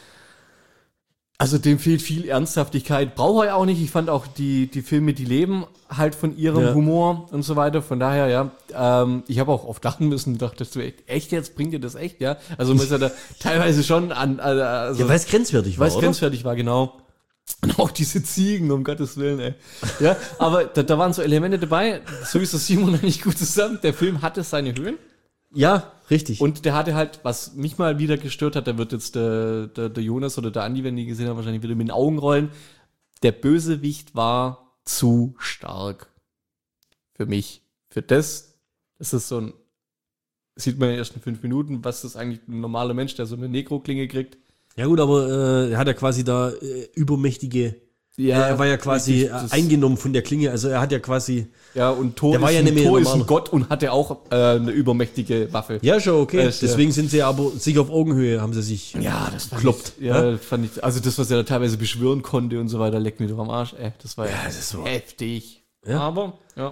also dem fehlt viel Ernsthaftigkeit, braucht er auch nicht, ich fand auch die, die Filme, die leben halt von ihrem Ja. Humor und so weiter, von daher, ja, ähm, ich habe auch oft lachen müssen und dachtest du, echt, echt jetzt, bringt ihr das echt, ja? Also man ist ja da teilweise schon an, also, Ja, weil es grenzwertig war, weil es oder? grenzwertig war, genau. Und auch diese Ziegen, um Gottes Willen, ey. Ja, aber da, da waren so Elemente dabei, so ist das Simon eigentlich gut zusammen. Der Film hatte seine Höhen Ja, richtig. und der hatte halt, was mich mal wieder gestört hat, da wird jetzt der, der, der Jonas oder der Andi, wenn die gesehen haben, wahrscheinlich wieder mit den Augen rollen. Der Bösewicht war zu stark. Für mich. Für das, das ist so ein, sieht man in den ersten fünf Minuten, was das eigentlich ein normaler Mensch, der so eine Nekro-Klinge kriegt. Ja gut, aber äh, er hat ja quasi da äh, übermächtige, Ja, er war ja quasi richtig, äh, das- eingenommen von der Klinge, also er hat ja quasi, Ja, und Thor, Der war ist, ja ein, nicht mehr Thor ist normal. ein Gott und hatte auch äh, eine übermächtige Waffe. ja schon, okay, Das, ja. deswegen sind sie aber sich auf Augenhöhe, haben sie sich, Ja, das fand Kloppt, ich, ja, fand ich, also das, was er da teilweise beschwören konnte und so weiter, leckt mir doch am Arsch, ey, das war ja, das war- heftig. Ja. Aber, ja.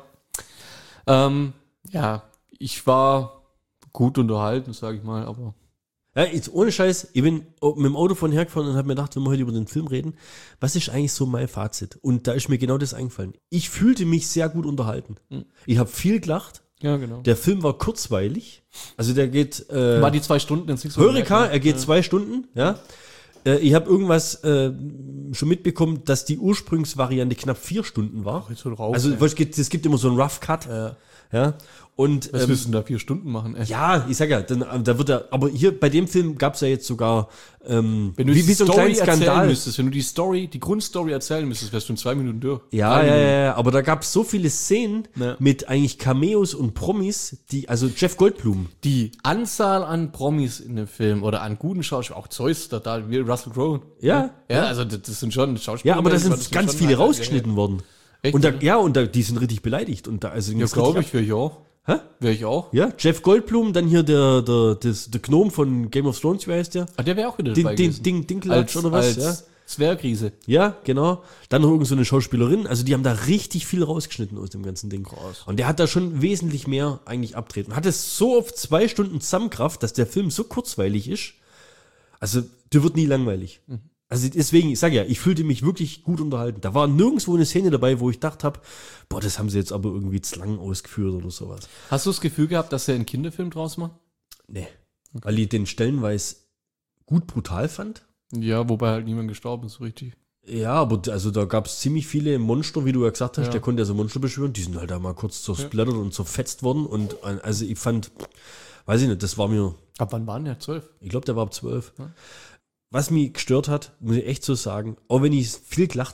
Ähm, ja, ich war gut unterhalten, sage ich mal, aber ja, jetzt ohne Scheiß, ich bin mit dem Auto von hergefahren und habe mir gedacht, wenn wir heute über den Film reden, was ist eigentlich so mein Fazit? Und da ist mir genau das eingefallen. Ich fühlte mich sehr gut unterhalten. Ich habe viel gelacht. ja, genau. Der Film war kurzweilig. Also der geht, äh, war die zwei Stunden ins nächste Hörika, er geht zwei Stunden, ja. Äh, ich habe irgendwas äh, schon mitbekommen, dass die Ursprungsvariante knapp vier Stunden war. jetzt so drauf, Also ey. es gibt, es gibt immer so einen Rough Cut. Ja. Ja. Und Was ähm, müssen da vier Stunden machen, ey? ja, ich sag ja, dann, da wird er, aber hier bei dem Film gab es ja jetzt sogar ähm, Wenn du wie, die wie so einen Story kleinen erzählen Skandal. müsstest, wenn du die Story, die Grundstory erzählen müsstest, wärst du in zwei Minuten durch. Ja, Drei ja, Minuten. ja, ja, aber da gab es so viele Szenen Ja. mit eigentlich Cameos und Promis, die, also Jeff Goldblum. Die Anzahl an Promis in dem Film oder an guten Schauspielern, auch Zeus, da, da wie Russell Crowe. Ja, Ja, also das, das sind schon Schauspieler. Ja, aber da das sind ganz schon viele Alter, rausgeschnitten worden. Echt, Und da, oder? ja, und da, die sind richtig beleidigt. Und da, also Ja, das glaube richtig ich, wäre ich auch. Hä? Wäre ich auch. Ja, Jeff Goldblum, dann hier der, der, das, der Gnome von Game of Thrones, wie heißt der? Ah, der wäre auch wieder Ding, dabei Ding, gewesen. Ding, Dinklage als, oder was? Als Zwergriese. Ja. ja, genau. Dann noch irgend so eine Schauspielerin. Also die haben da richtig viel rausgeschnitten aus dem ganzen Ding. Und der hat da schon wesentlich mehr eigentlich abtreten. Hat es so auf zwei Stunden zusammenkraft, dass der Film so kurzweilig ist. Also, der wird nie langweilig. Mhm. Also deswegen, ich sage ja, ich fühlte mich wirklich gut unterhalten. Da war nirgendwo eine Szene dabei, wo ich gedacht habe, boah, das haben sie jetzt aber irgendwie zu lang ausgeführt oder sowas. Hast du das Gefühl gehabt, dass er einen Kinderfilm draus macht? Nee. Weil ich den stellenweise gut brutal fand. Ja, wobei halt niemand gestorben ist, so richtig. Ja, aber d- also da gab es ziemlich viele Monster, wie du ja gesagt hast, Ja. der konnte ja so Monster beschwören, die sind halt da mal kurz zersplattert und zerfetzt worden und äh, also ich fand, weiß ich nicht, das war mir, Ab wann waren der? Zwölf? ich glaube, der war ab zwölf. Was mich gestört hat, muss ich echt so sagen, auch wenn ich viel gelacht habe,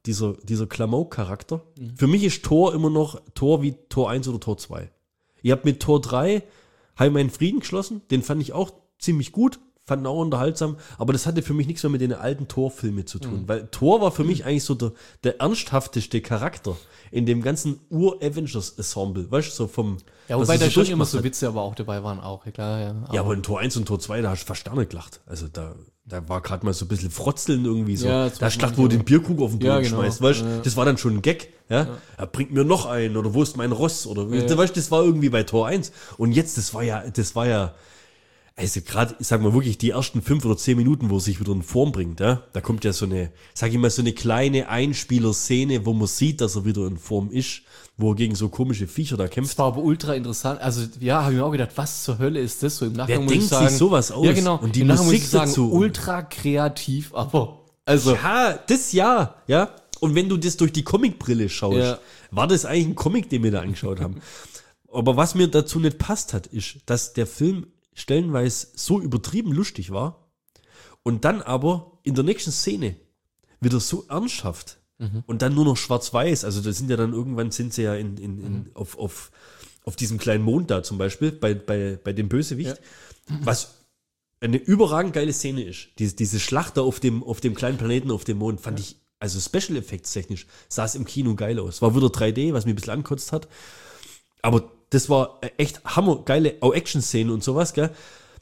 dieser, dieser Klamauk-Charakter. Mhm. Für mich ist Thor immer noch Thor wie Thor eins oder Thor zwei. Ihr habt mit Thor drei Heim meinen Frieden geschlossen, den fand ich auch ziemlich gut, fand ihn auch unterhaltsam, aber das hatte für mich nichts mehr mit den alten Thor-Filmen zu tun, mhm. weil Thor war für mhm. mich eigentlich so der, der ernsthafteste Charakter in dem ganzen Ur-Avengers-Ensemble, weißt du, so vom... Ja, wobei da so schon immer so Witze aber auch dabei waren, auch, ja klar, ja. Aber ja, aber in Tor eins und Tor zwei, da hast du fast Sterne gelacht. Also da, da war gerade mal so ein bisschen Frotzeln irgendwie so. Ja, da Schlacht, wo du den Bierkrug auf den Boden ja, genau. schmeißt, weißt du, ja. das war dann schon ein Gag, ja. ja. Er bringt mir noch einen, oder wo ist mein Ross, oder, ja, ja. weißt du, das war irgendwie bei Tor eins. Und jetzt, das war ja, das war ja, also gerade, ich sag mal wirklich, die ersten fünf oder zehn Minuten, wo er sich wieder in Form bringt, ja, da kommt ja so eine, sag ich mal, so eine kleine Einspieler-Szene, wo man sieht, dass er wieder in Form ist, wo er gegen so komische Viecher da kämpft. Das war aber ultra interessant. Also, ja, habe ich mir auch gedacht, was zur Hölle ist das? So im Nachhinein Wer denkt sagen, sich sowas aus? Ja, genau. Und die Musik muss ich sagen, dazu. Ultra kreativ, aber, also. Ja, das ja, ja. Und wenn du das durch die Comicbrille schaust, ja. war das eigentlich ein Comic, den wir da angeschaut haben. Aber was mir dazu nicht passt hat, ist, dass der Film stellenweise so übertrieben lustig war und dann aber in der nächsten Szene wieder so ernsthaft mhm. und dann nur noch schwarz-weiß, also da sind ja dann irgendwann sind sie ja in, in, in, mhm. auf, auf, auf diesem kleinen Mond da zum Beispiel, bei, bei, bei dem Bösewicht, ja. was eine überragend geile Szene ist. Diese, diese Schlacht da auf dem, auf dem kleinen Planeten auf dem Mond fand ja. ich, also Special Effects technisch, sah es im Kino geil aus. War wieder drei D, was mich ein bisschen ankotzt hat, aber das war echt hammergeile Action-Szenen und sowas, gell?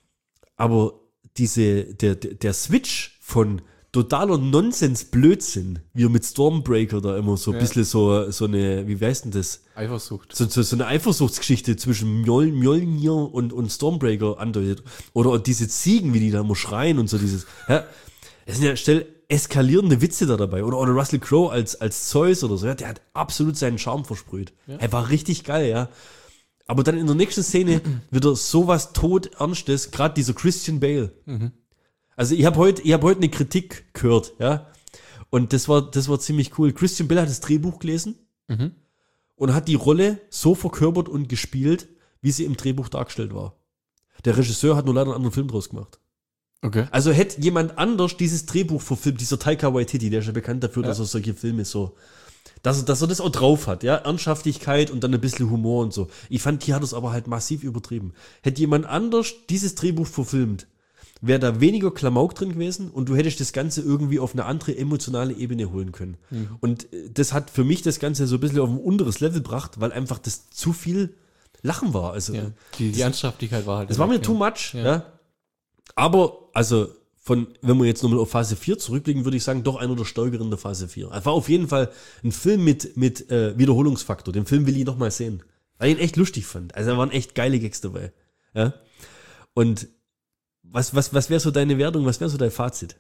Aber diese, der, der Switch von totaler Nonsens-Blödsinn, wie er mit Stormbreaker da immer so ein ja. bisschen so, so eine, wie heißt denn das? Eifersucht. So, so, so eine Eifersuchtsgeschichte zwischen Mjol, Mjolnir und, und Stormbreaker andeutet. Oder diese Ziegen, wie die da immer schreien und so dieses, ja? Es sind ja stell eskalierende Witze da dabei. Oder, oder Russell Crowe als, als Zeus oder so, ja? Der hat absolut seinen Charme versprüht. Ja. Er war richtig geil, ja. Aber dann in der nächsten Szene wieder sowas todernstes, gerade dieser Christian Bale. Mhm. Also ich habe heute ich hab heute eine Kritik gehört, ja. Und das war, das war ziemlich cool. Christian Bale hat das Drehbuch gelesen mhm. und hat die Rolle so verkörpert und gespielt, wie sie im Drehbuch dargestellt war. Der Regisseur hat nur leider einen anderen Film draus gemacht. Okay. Also hätte jemand anders dieses Drehbuch verfilmt, dieser Taika Waititi, der ist ja bekannt dafür, ja. dass er solche Filme so... Dass er, dass er das auch drauf hat, ja, Ernsthaftigkeit und dann ein bisschen Humor und so. Ich fand, hier hat er es aber halt massiv übertrieben. Hätte jemand anders dieses Drehbuch verfilmt, wäre da weniger Klamauk drin gewesen und du hättest das Ganze irgendwie auf eine andere emotionale Ebene holen können. Mhm. Und das hat für mich das Ganze so ein bisschen auf ein unteres Level gebracht, weil einfach das zu viel Lachen war. Also ja, die, die Ernsthaftigkeit war halt. Das war mir too much, ja. ja. Aber, also, von, wenn wir jetzt nochmal auf Phase vier zurückblicken, würde ich sagen, doch einer der stärkeren der Phase vier. Es war auf jeden Fall ein Film mit, mit äh, Wiederholungsfaktor. Den Film will ich nochmal sehen. Weil ich ihn echt lustig fand. Also da waren echt geile Gags dabei. Ja? Und was, was, was wäre so deine Wertung, was wäre so dein Fazit?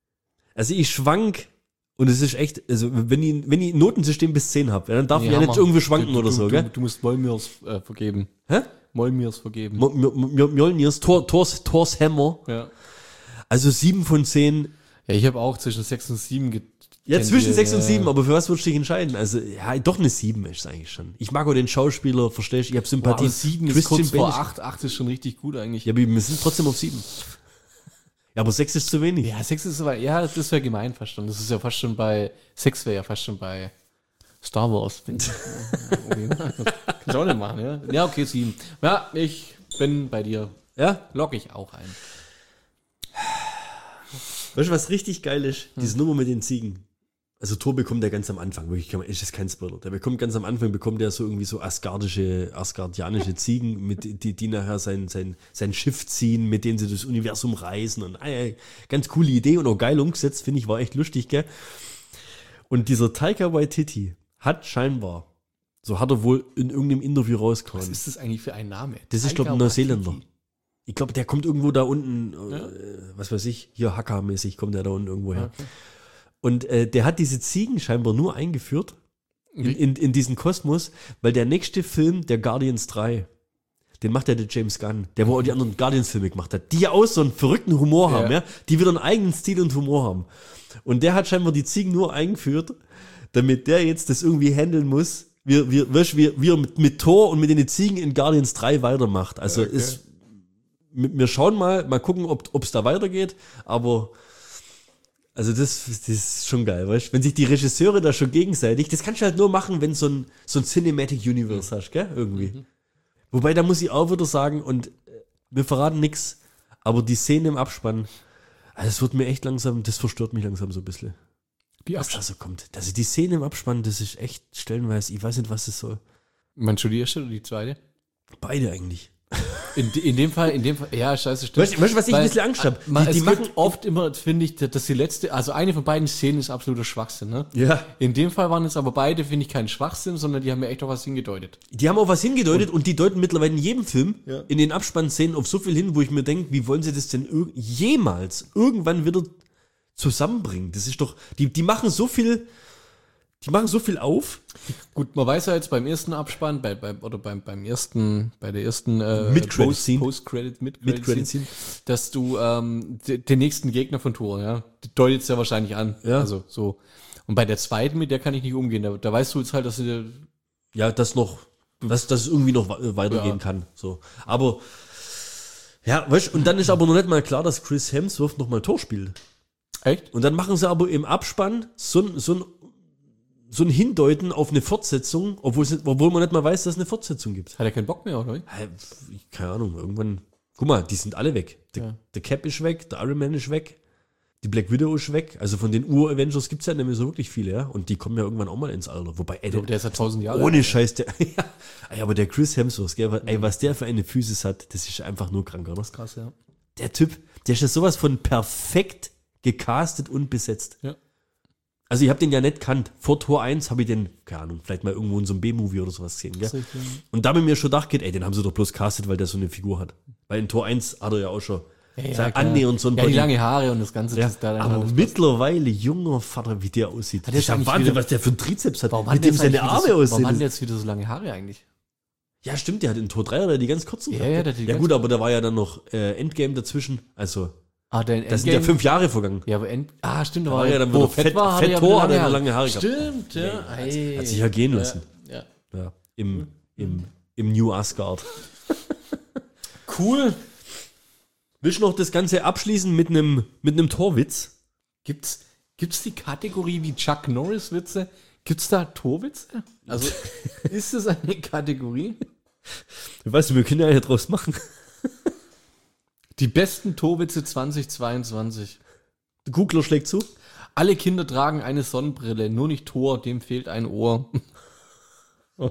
Also ich schwank, und es ist echt, also wenn ich, wenn ich ein Notensystem bis zehn habe, dann darf nee, ich ja nicht irgendwie schwanken du, oder du, so, du, gell? Du, du musst Molmirs äh, vergeben. Hä? Molmirs vergeben. Mjolnirs, Thor, Thors, Thors Hammer. Ja. Also sieben von zehn. Ja, ich habe auch zwischen sechs und sieben get- Ja, zwischen sechs und sieben, aber für was würdest du dich entscheiden? Also, ja, doch eine sieben ist es eigentlich schon. Ich mag auch den Schauspieler, verstehst du? Ich habe Sympathie. Boah, sieben ist kurz vor acht, acht ist schon richtig gut eigentlich. Ja, aber wir sind trotzdem auf sieben. Ja, aber sechs ist zu wenig. Ja, sechs ist aber, ja, das wäre gemein fast schon. Das ist ja fast schon bei, sechs wäre ja fast schon bei Star Wars. Kannst du auch nicht machen, ja? Ja, okay, sieben. Ja, ich bin bei dir. Ja? Log ich auch ein. Weißt du, was richtig geil ist? Hm. Diese Nummer mit den Ziegen. Also Thor bekommt der ganz am Anfang, wirklich, ist das kein Spoiler. Der bekommt ganz am Anfang, bekommt er so irgendwie so asgardische, asgardianische Ziegen, mit, die, die nachher sein, sein, sein Schiff ziehen, mit denen sie das Universum reisen und äh, ganz coole Idee und auch geil umgesetzt, finde ich, war echt lustig, gell? Und dieser Taika Waititi hat scheinbar, so hat er wohl in irgendeinem Interview rausgehauen. Was ist das eigentlich für ein Name? Das ist, glaube ich, ein Neuseeländer. Ich glaube, der kommt irgendwo da unten, ja. äh, was weiß ich, hier Hacker-mäßig kommt der da unten irgendwo her. Okay. Und äh, der hat diese Ziegen scheinbar nur eingeführt in, in, in diesen Kosmos, weil der nächste Film, der Guardians drei, den macht ja der James Gunn, der wo auch die anderen Guardians-Filme gemacht hat, die ja auch so einen verrückten Humor ja. haben, ja, die wieder einen eigenen Stil und Humor haben. Und der hat scheinbar die Ziegen nur eingeführt, damit der jetzt das irgendwie handeln muss, wie, wie, wie, wie er mit, mit Thor und mit den Ziegen in Guardians drei weitermacht. Also okay. ist, wir schauen mal, mal gucken, ob es da weitergeht, aber Also das, das ist schon geil, weißt du? Wenn sich die Regisseure da schon gegenseitig, das kannst du halt nur machen, wenn so ein, so ein Cinematic Universe hast, gell? Irgendwie. Mhm. Wobei, da muss ich auch wieder sagen, und äh, wir verraten nichts, aber die Szene im Abspann, also es wird mir echt langsam, das verstört mich langsam so ein bisschen. Die was da so kommt. Also die Szene im Abspann, das ist echt stellenweise, ich weiß nicht, was das soll. Meinst du die erste oder die zweite? Beide eigentlich. In, in dem Fall, in dem Fall, ja, scheiße, stimmt. Weißt du, was ich Weil, ein bisschen Angst habe? Die, die es machen oft immer, finde ich, dass die letzte, also eine von beiden Szenen ist absoluter Schwachsinn, ne? Ja. In dem Fall waren es aber beide, finde ich, kein Schwachsinn, sondern die haben mir echt auch was hingedeutet. Die haben auch was hingedeutet und, und die deuten mittlerweile in jedem Film, ja. in den Abspannszenen auf so viel hin, wo ich mir denke, wie wollen sie das denn ir- jemals irgendwann wieder zusammenbringen? Das ist doch, die, die machen so viel, die machen so viel auf. Gut, man weiß ja jetzt beim ersten Abspann, bei, bei, oder beim, beim ersten, bei der ersten äh, Mid-Credit-Scene, Post-Credit, Mid-Credit-Scene, dass du ähm, de, den nächsten Gegner von Thor, ja, deutet es ja wahrscheinlich an. Ja. Also so. Und bei der zweiten, mit der kann ich nicht umgehen. Da, da weißt du jetzt halt, dass sie ja, das noch, dass das irgendwie noch weitergehen ja. kann. So. Aber ja, weißt, und dann ist aber noch nicht mal klar, dass Chris Hemsworth noch mal Thor spielt. Echt? Und dann machen sie aber im Abspann so, so ein so ein Hindeuten auf eine Fortsetzung, obwohl, es, obwohl man nicht mal weiß, dass es eine Fortsetzung gibt. Hat er keinen Bock mehr, oder? Keine Ahnung, irgendwann. Guck mal, die sind alle weg. Der, ja. der Cap ist weg, der Iron Man ist weg, die Black Widow ist weg. Also von den Ur-Avengers gibt es ja nicht mehr so wirklich viele, ja. Und die kommen ja irgendwann auch mal ins Alter. Wobei, ey, der, der ist ja tausend Jahre. Ohne Scheiß, der. Ja, ey, aber der Chris Hemsworth, gell, ey, was der für eine Physis hat, das ist einfach nur krank, oder? Das ist krass, ja. Der Typ, der ist ja sowas von perfekt gecastet und besetzt. Ja. Also ich habe den ja nicht kannt. Vor Tor eins habe ich den, keine Ahnung, vielleicht mal irgendwo in so einem B-Movie oder sowas gesehen. Gell? Und da habe ich mir schon gedacht, ey, den haben sie doch bloß castet, weil der so eine Figur hat. Weil in Tor eins hat er ja auch schon ja, ja, annähernd so ein ja, die lange Haare und das Ganze. Ja, das da aber mittlerweile, junger Vater, wie der aussieht. Das ist ja Wahnsinn, wieder, was der für einen Trizeps hat. Warum mit dem seine Arme so, aussehen. Warum hat der jetzt wieder so lange Haare eigentlich? Ja, stimmt, der hat in Tor drei oder die ganz kurzen. Ja, ja, der die ja gut, aber da war ja dann noch äh, Endgame dazwischen. Also Ah, der das sind ja fünf Jahre vergangen. Ja, aber End, ah, stimmt, da war war ja dann, wo fett, fett war, fett hat Tor, lange, lange, lange Haare gehabt. Stimmt, ja. Hey, hat, hat sich ja gehen lassen. Ja. ja. ja im, im, im New Asgard. Cool. Willst du noch das Ganze abschließen mit einem mit einem Torwitz? Gibt's, gibt's die Kategorie wie Chuck Norris Witze? Gibt's da Torwitze? Also, ist das eine Kategorie? Weißt du, wir können ja hier draus machen. Die besten Torwitze zwanzig zweiundzwanzig. Der Googler schlägt zu. Alle Kinder tragen eine Sonnenbrille, nur nicht Thor, dem fehlt ein Ohr. Oh.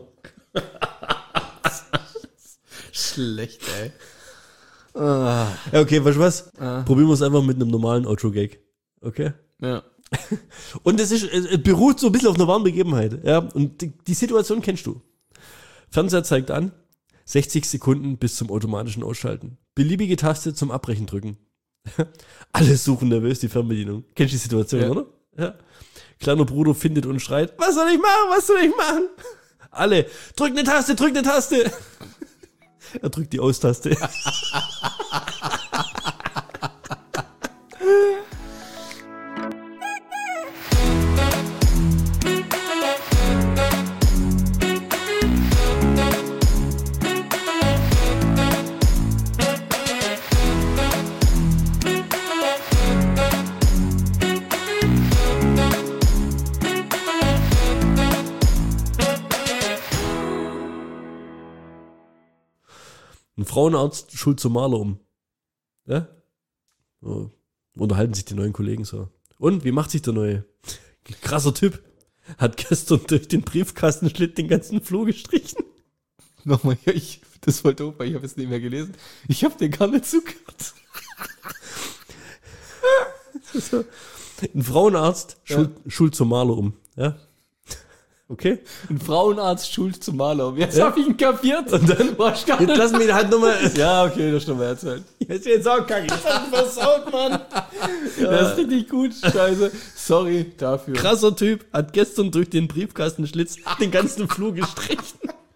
Schlecht, ey. Ah. Ja, okay, weißt du was? Ah. Probieren wir es einfach mit einem normalen Outro-Gag. Okay? Ja. Und es, ist, es beruht so ein bisschen auf einer wahren Begebenheit. Ja? Und die, die Situation kennst du. Fernseher zeigt an, sechzig Sekunden bis zum automatischen Ausschalten. Beliebige Taste zum Abbrechen drücken. Alle suchen nervös die Fernbedienung. Kennst du die Situation, ja. oder? Ja. Kleiner Bruder findet und schreit, was soll ich machen, was soll ich machen? Alle, drück eine Taste, drück eine Taste. Er drückt die Aus-Taste. Ein Frauenarzt schult zum Maler um. Ja? So. Unterhalten sich die neuen Kollegen so. Und, wie macht sich der neue? Krasser Typ. Hat gestern durch den Briefkastenschlitt den ganzen Floh gestrichen. Nochmal, ich, das war doof, weil ich habe es nicht mehr gelesen. Ich habe dir gar nicht zugehört. So. Ein Frauenarzt schult, ja. schult zum Maler um. Ja? Okay. Ein Frauenarzt schult zum Maler. Jetzt ja. habe ich ihn kapiert. Und dann war ich gar nicht. Jetzt lass mich halt nochmal. Ja, okay, das stimmt mal erzählt. Jetzt jetzt auch kacke. Jetzt hab ich versaut, Mann. Ja. Das ist richtig gut. Scheiße. Sorry dafür. Krasser Typ. Hat gestern durch den Briefkastenschlitz den ganzen Flur gestrichen.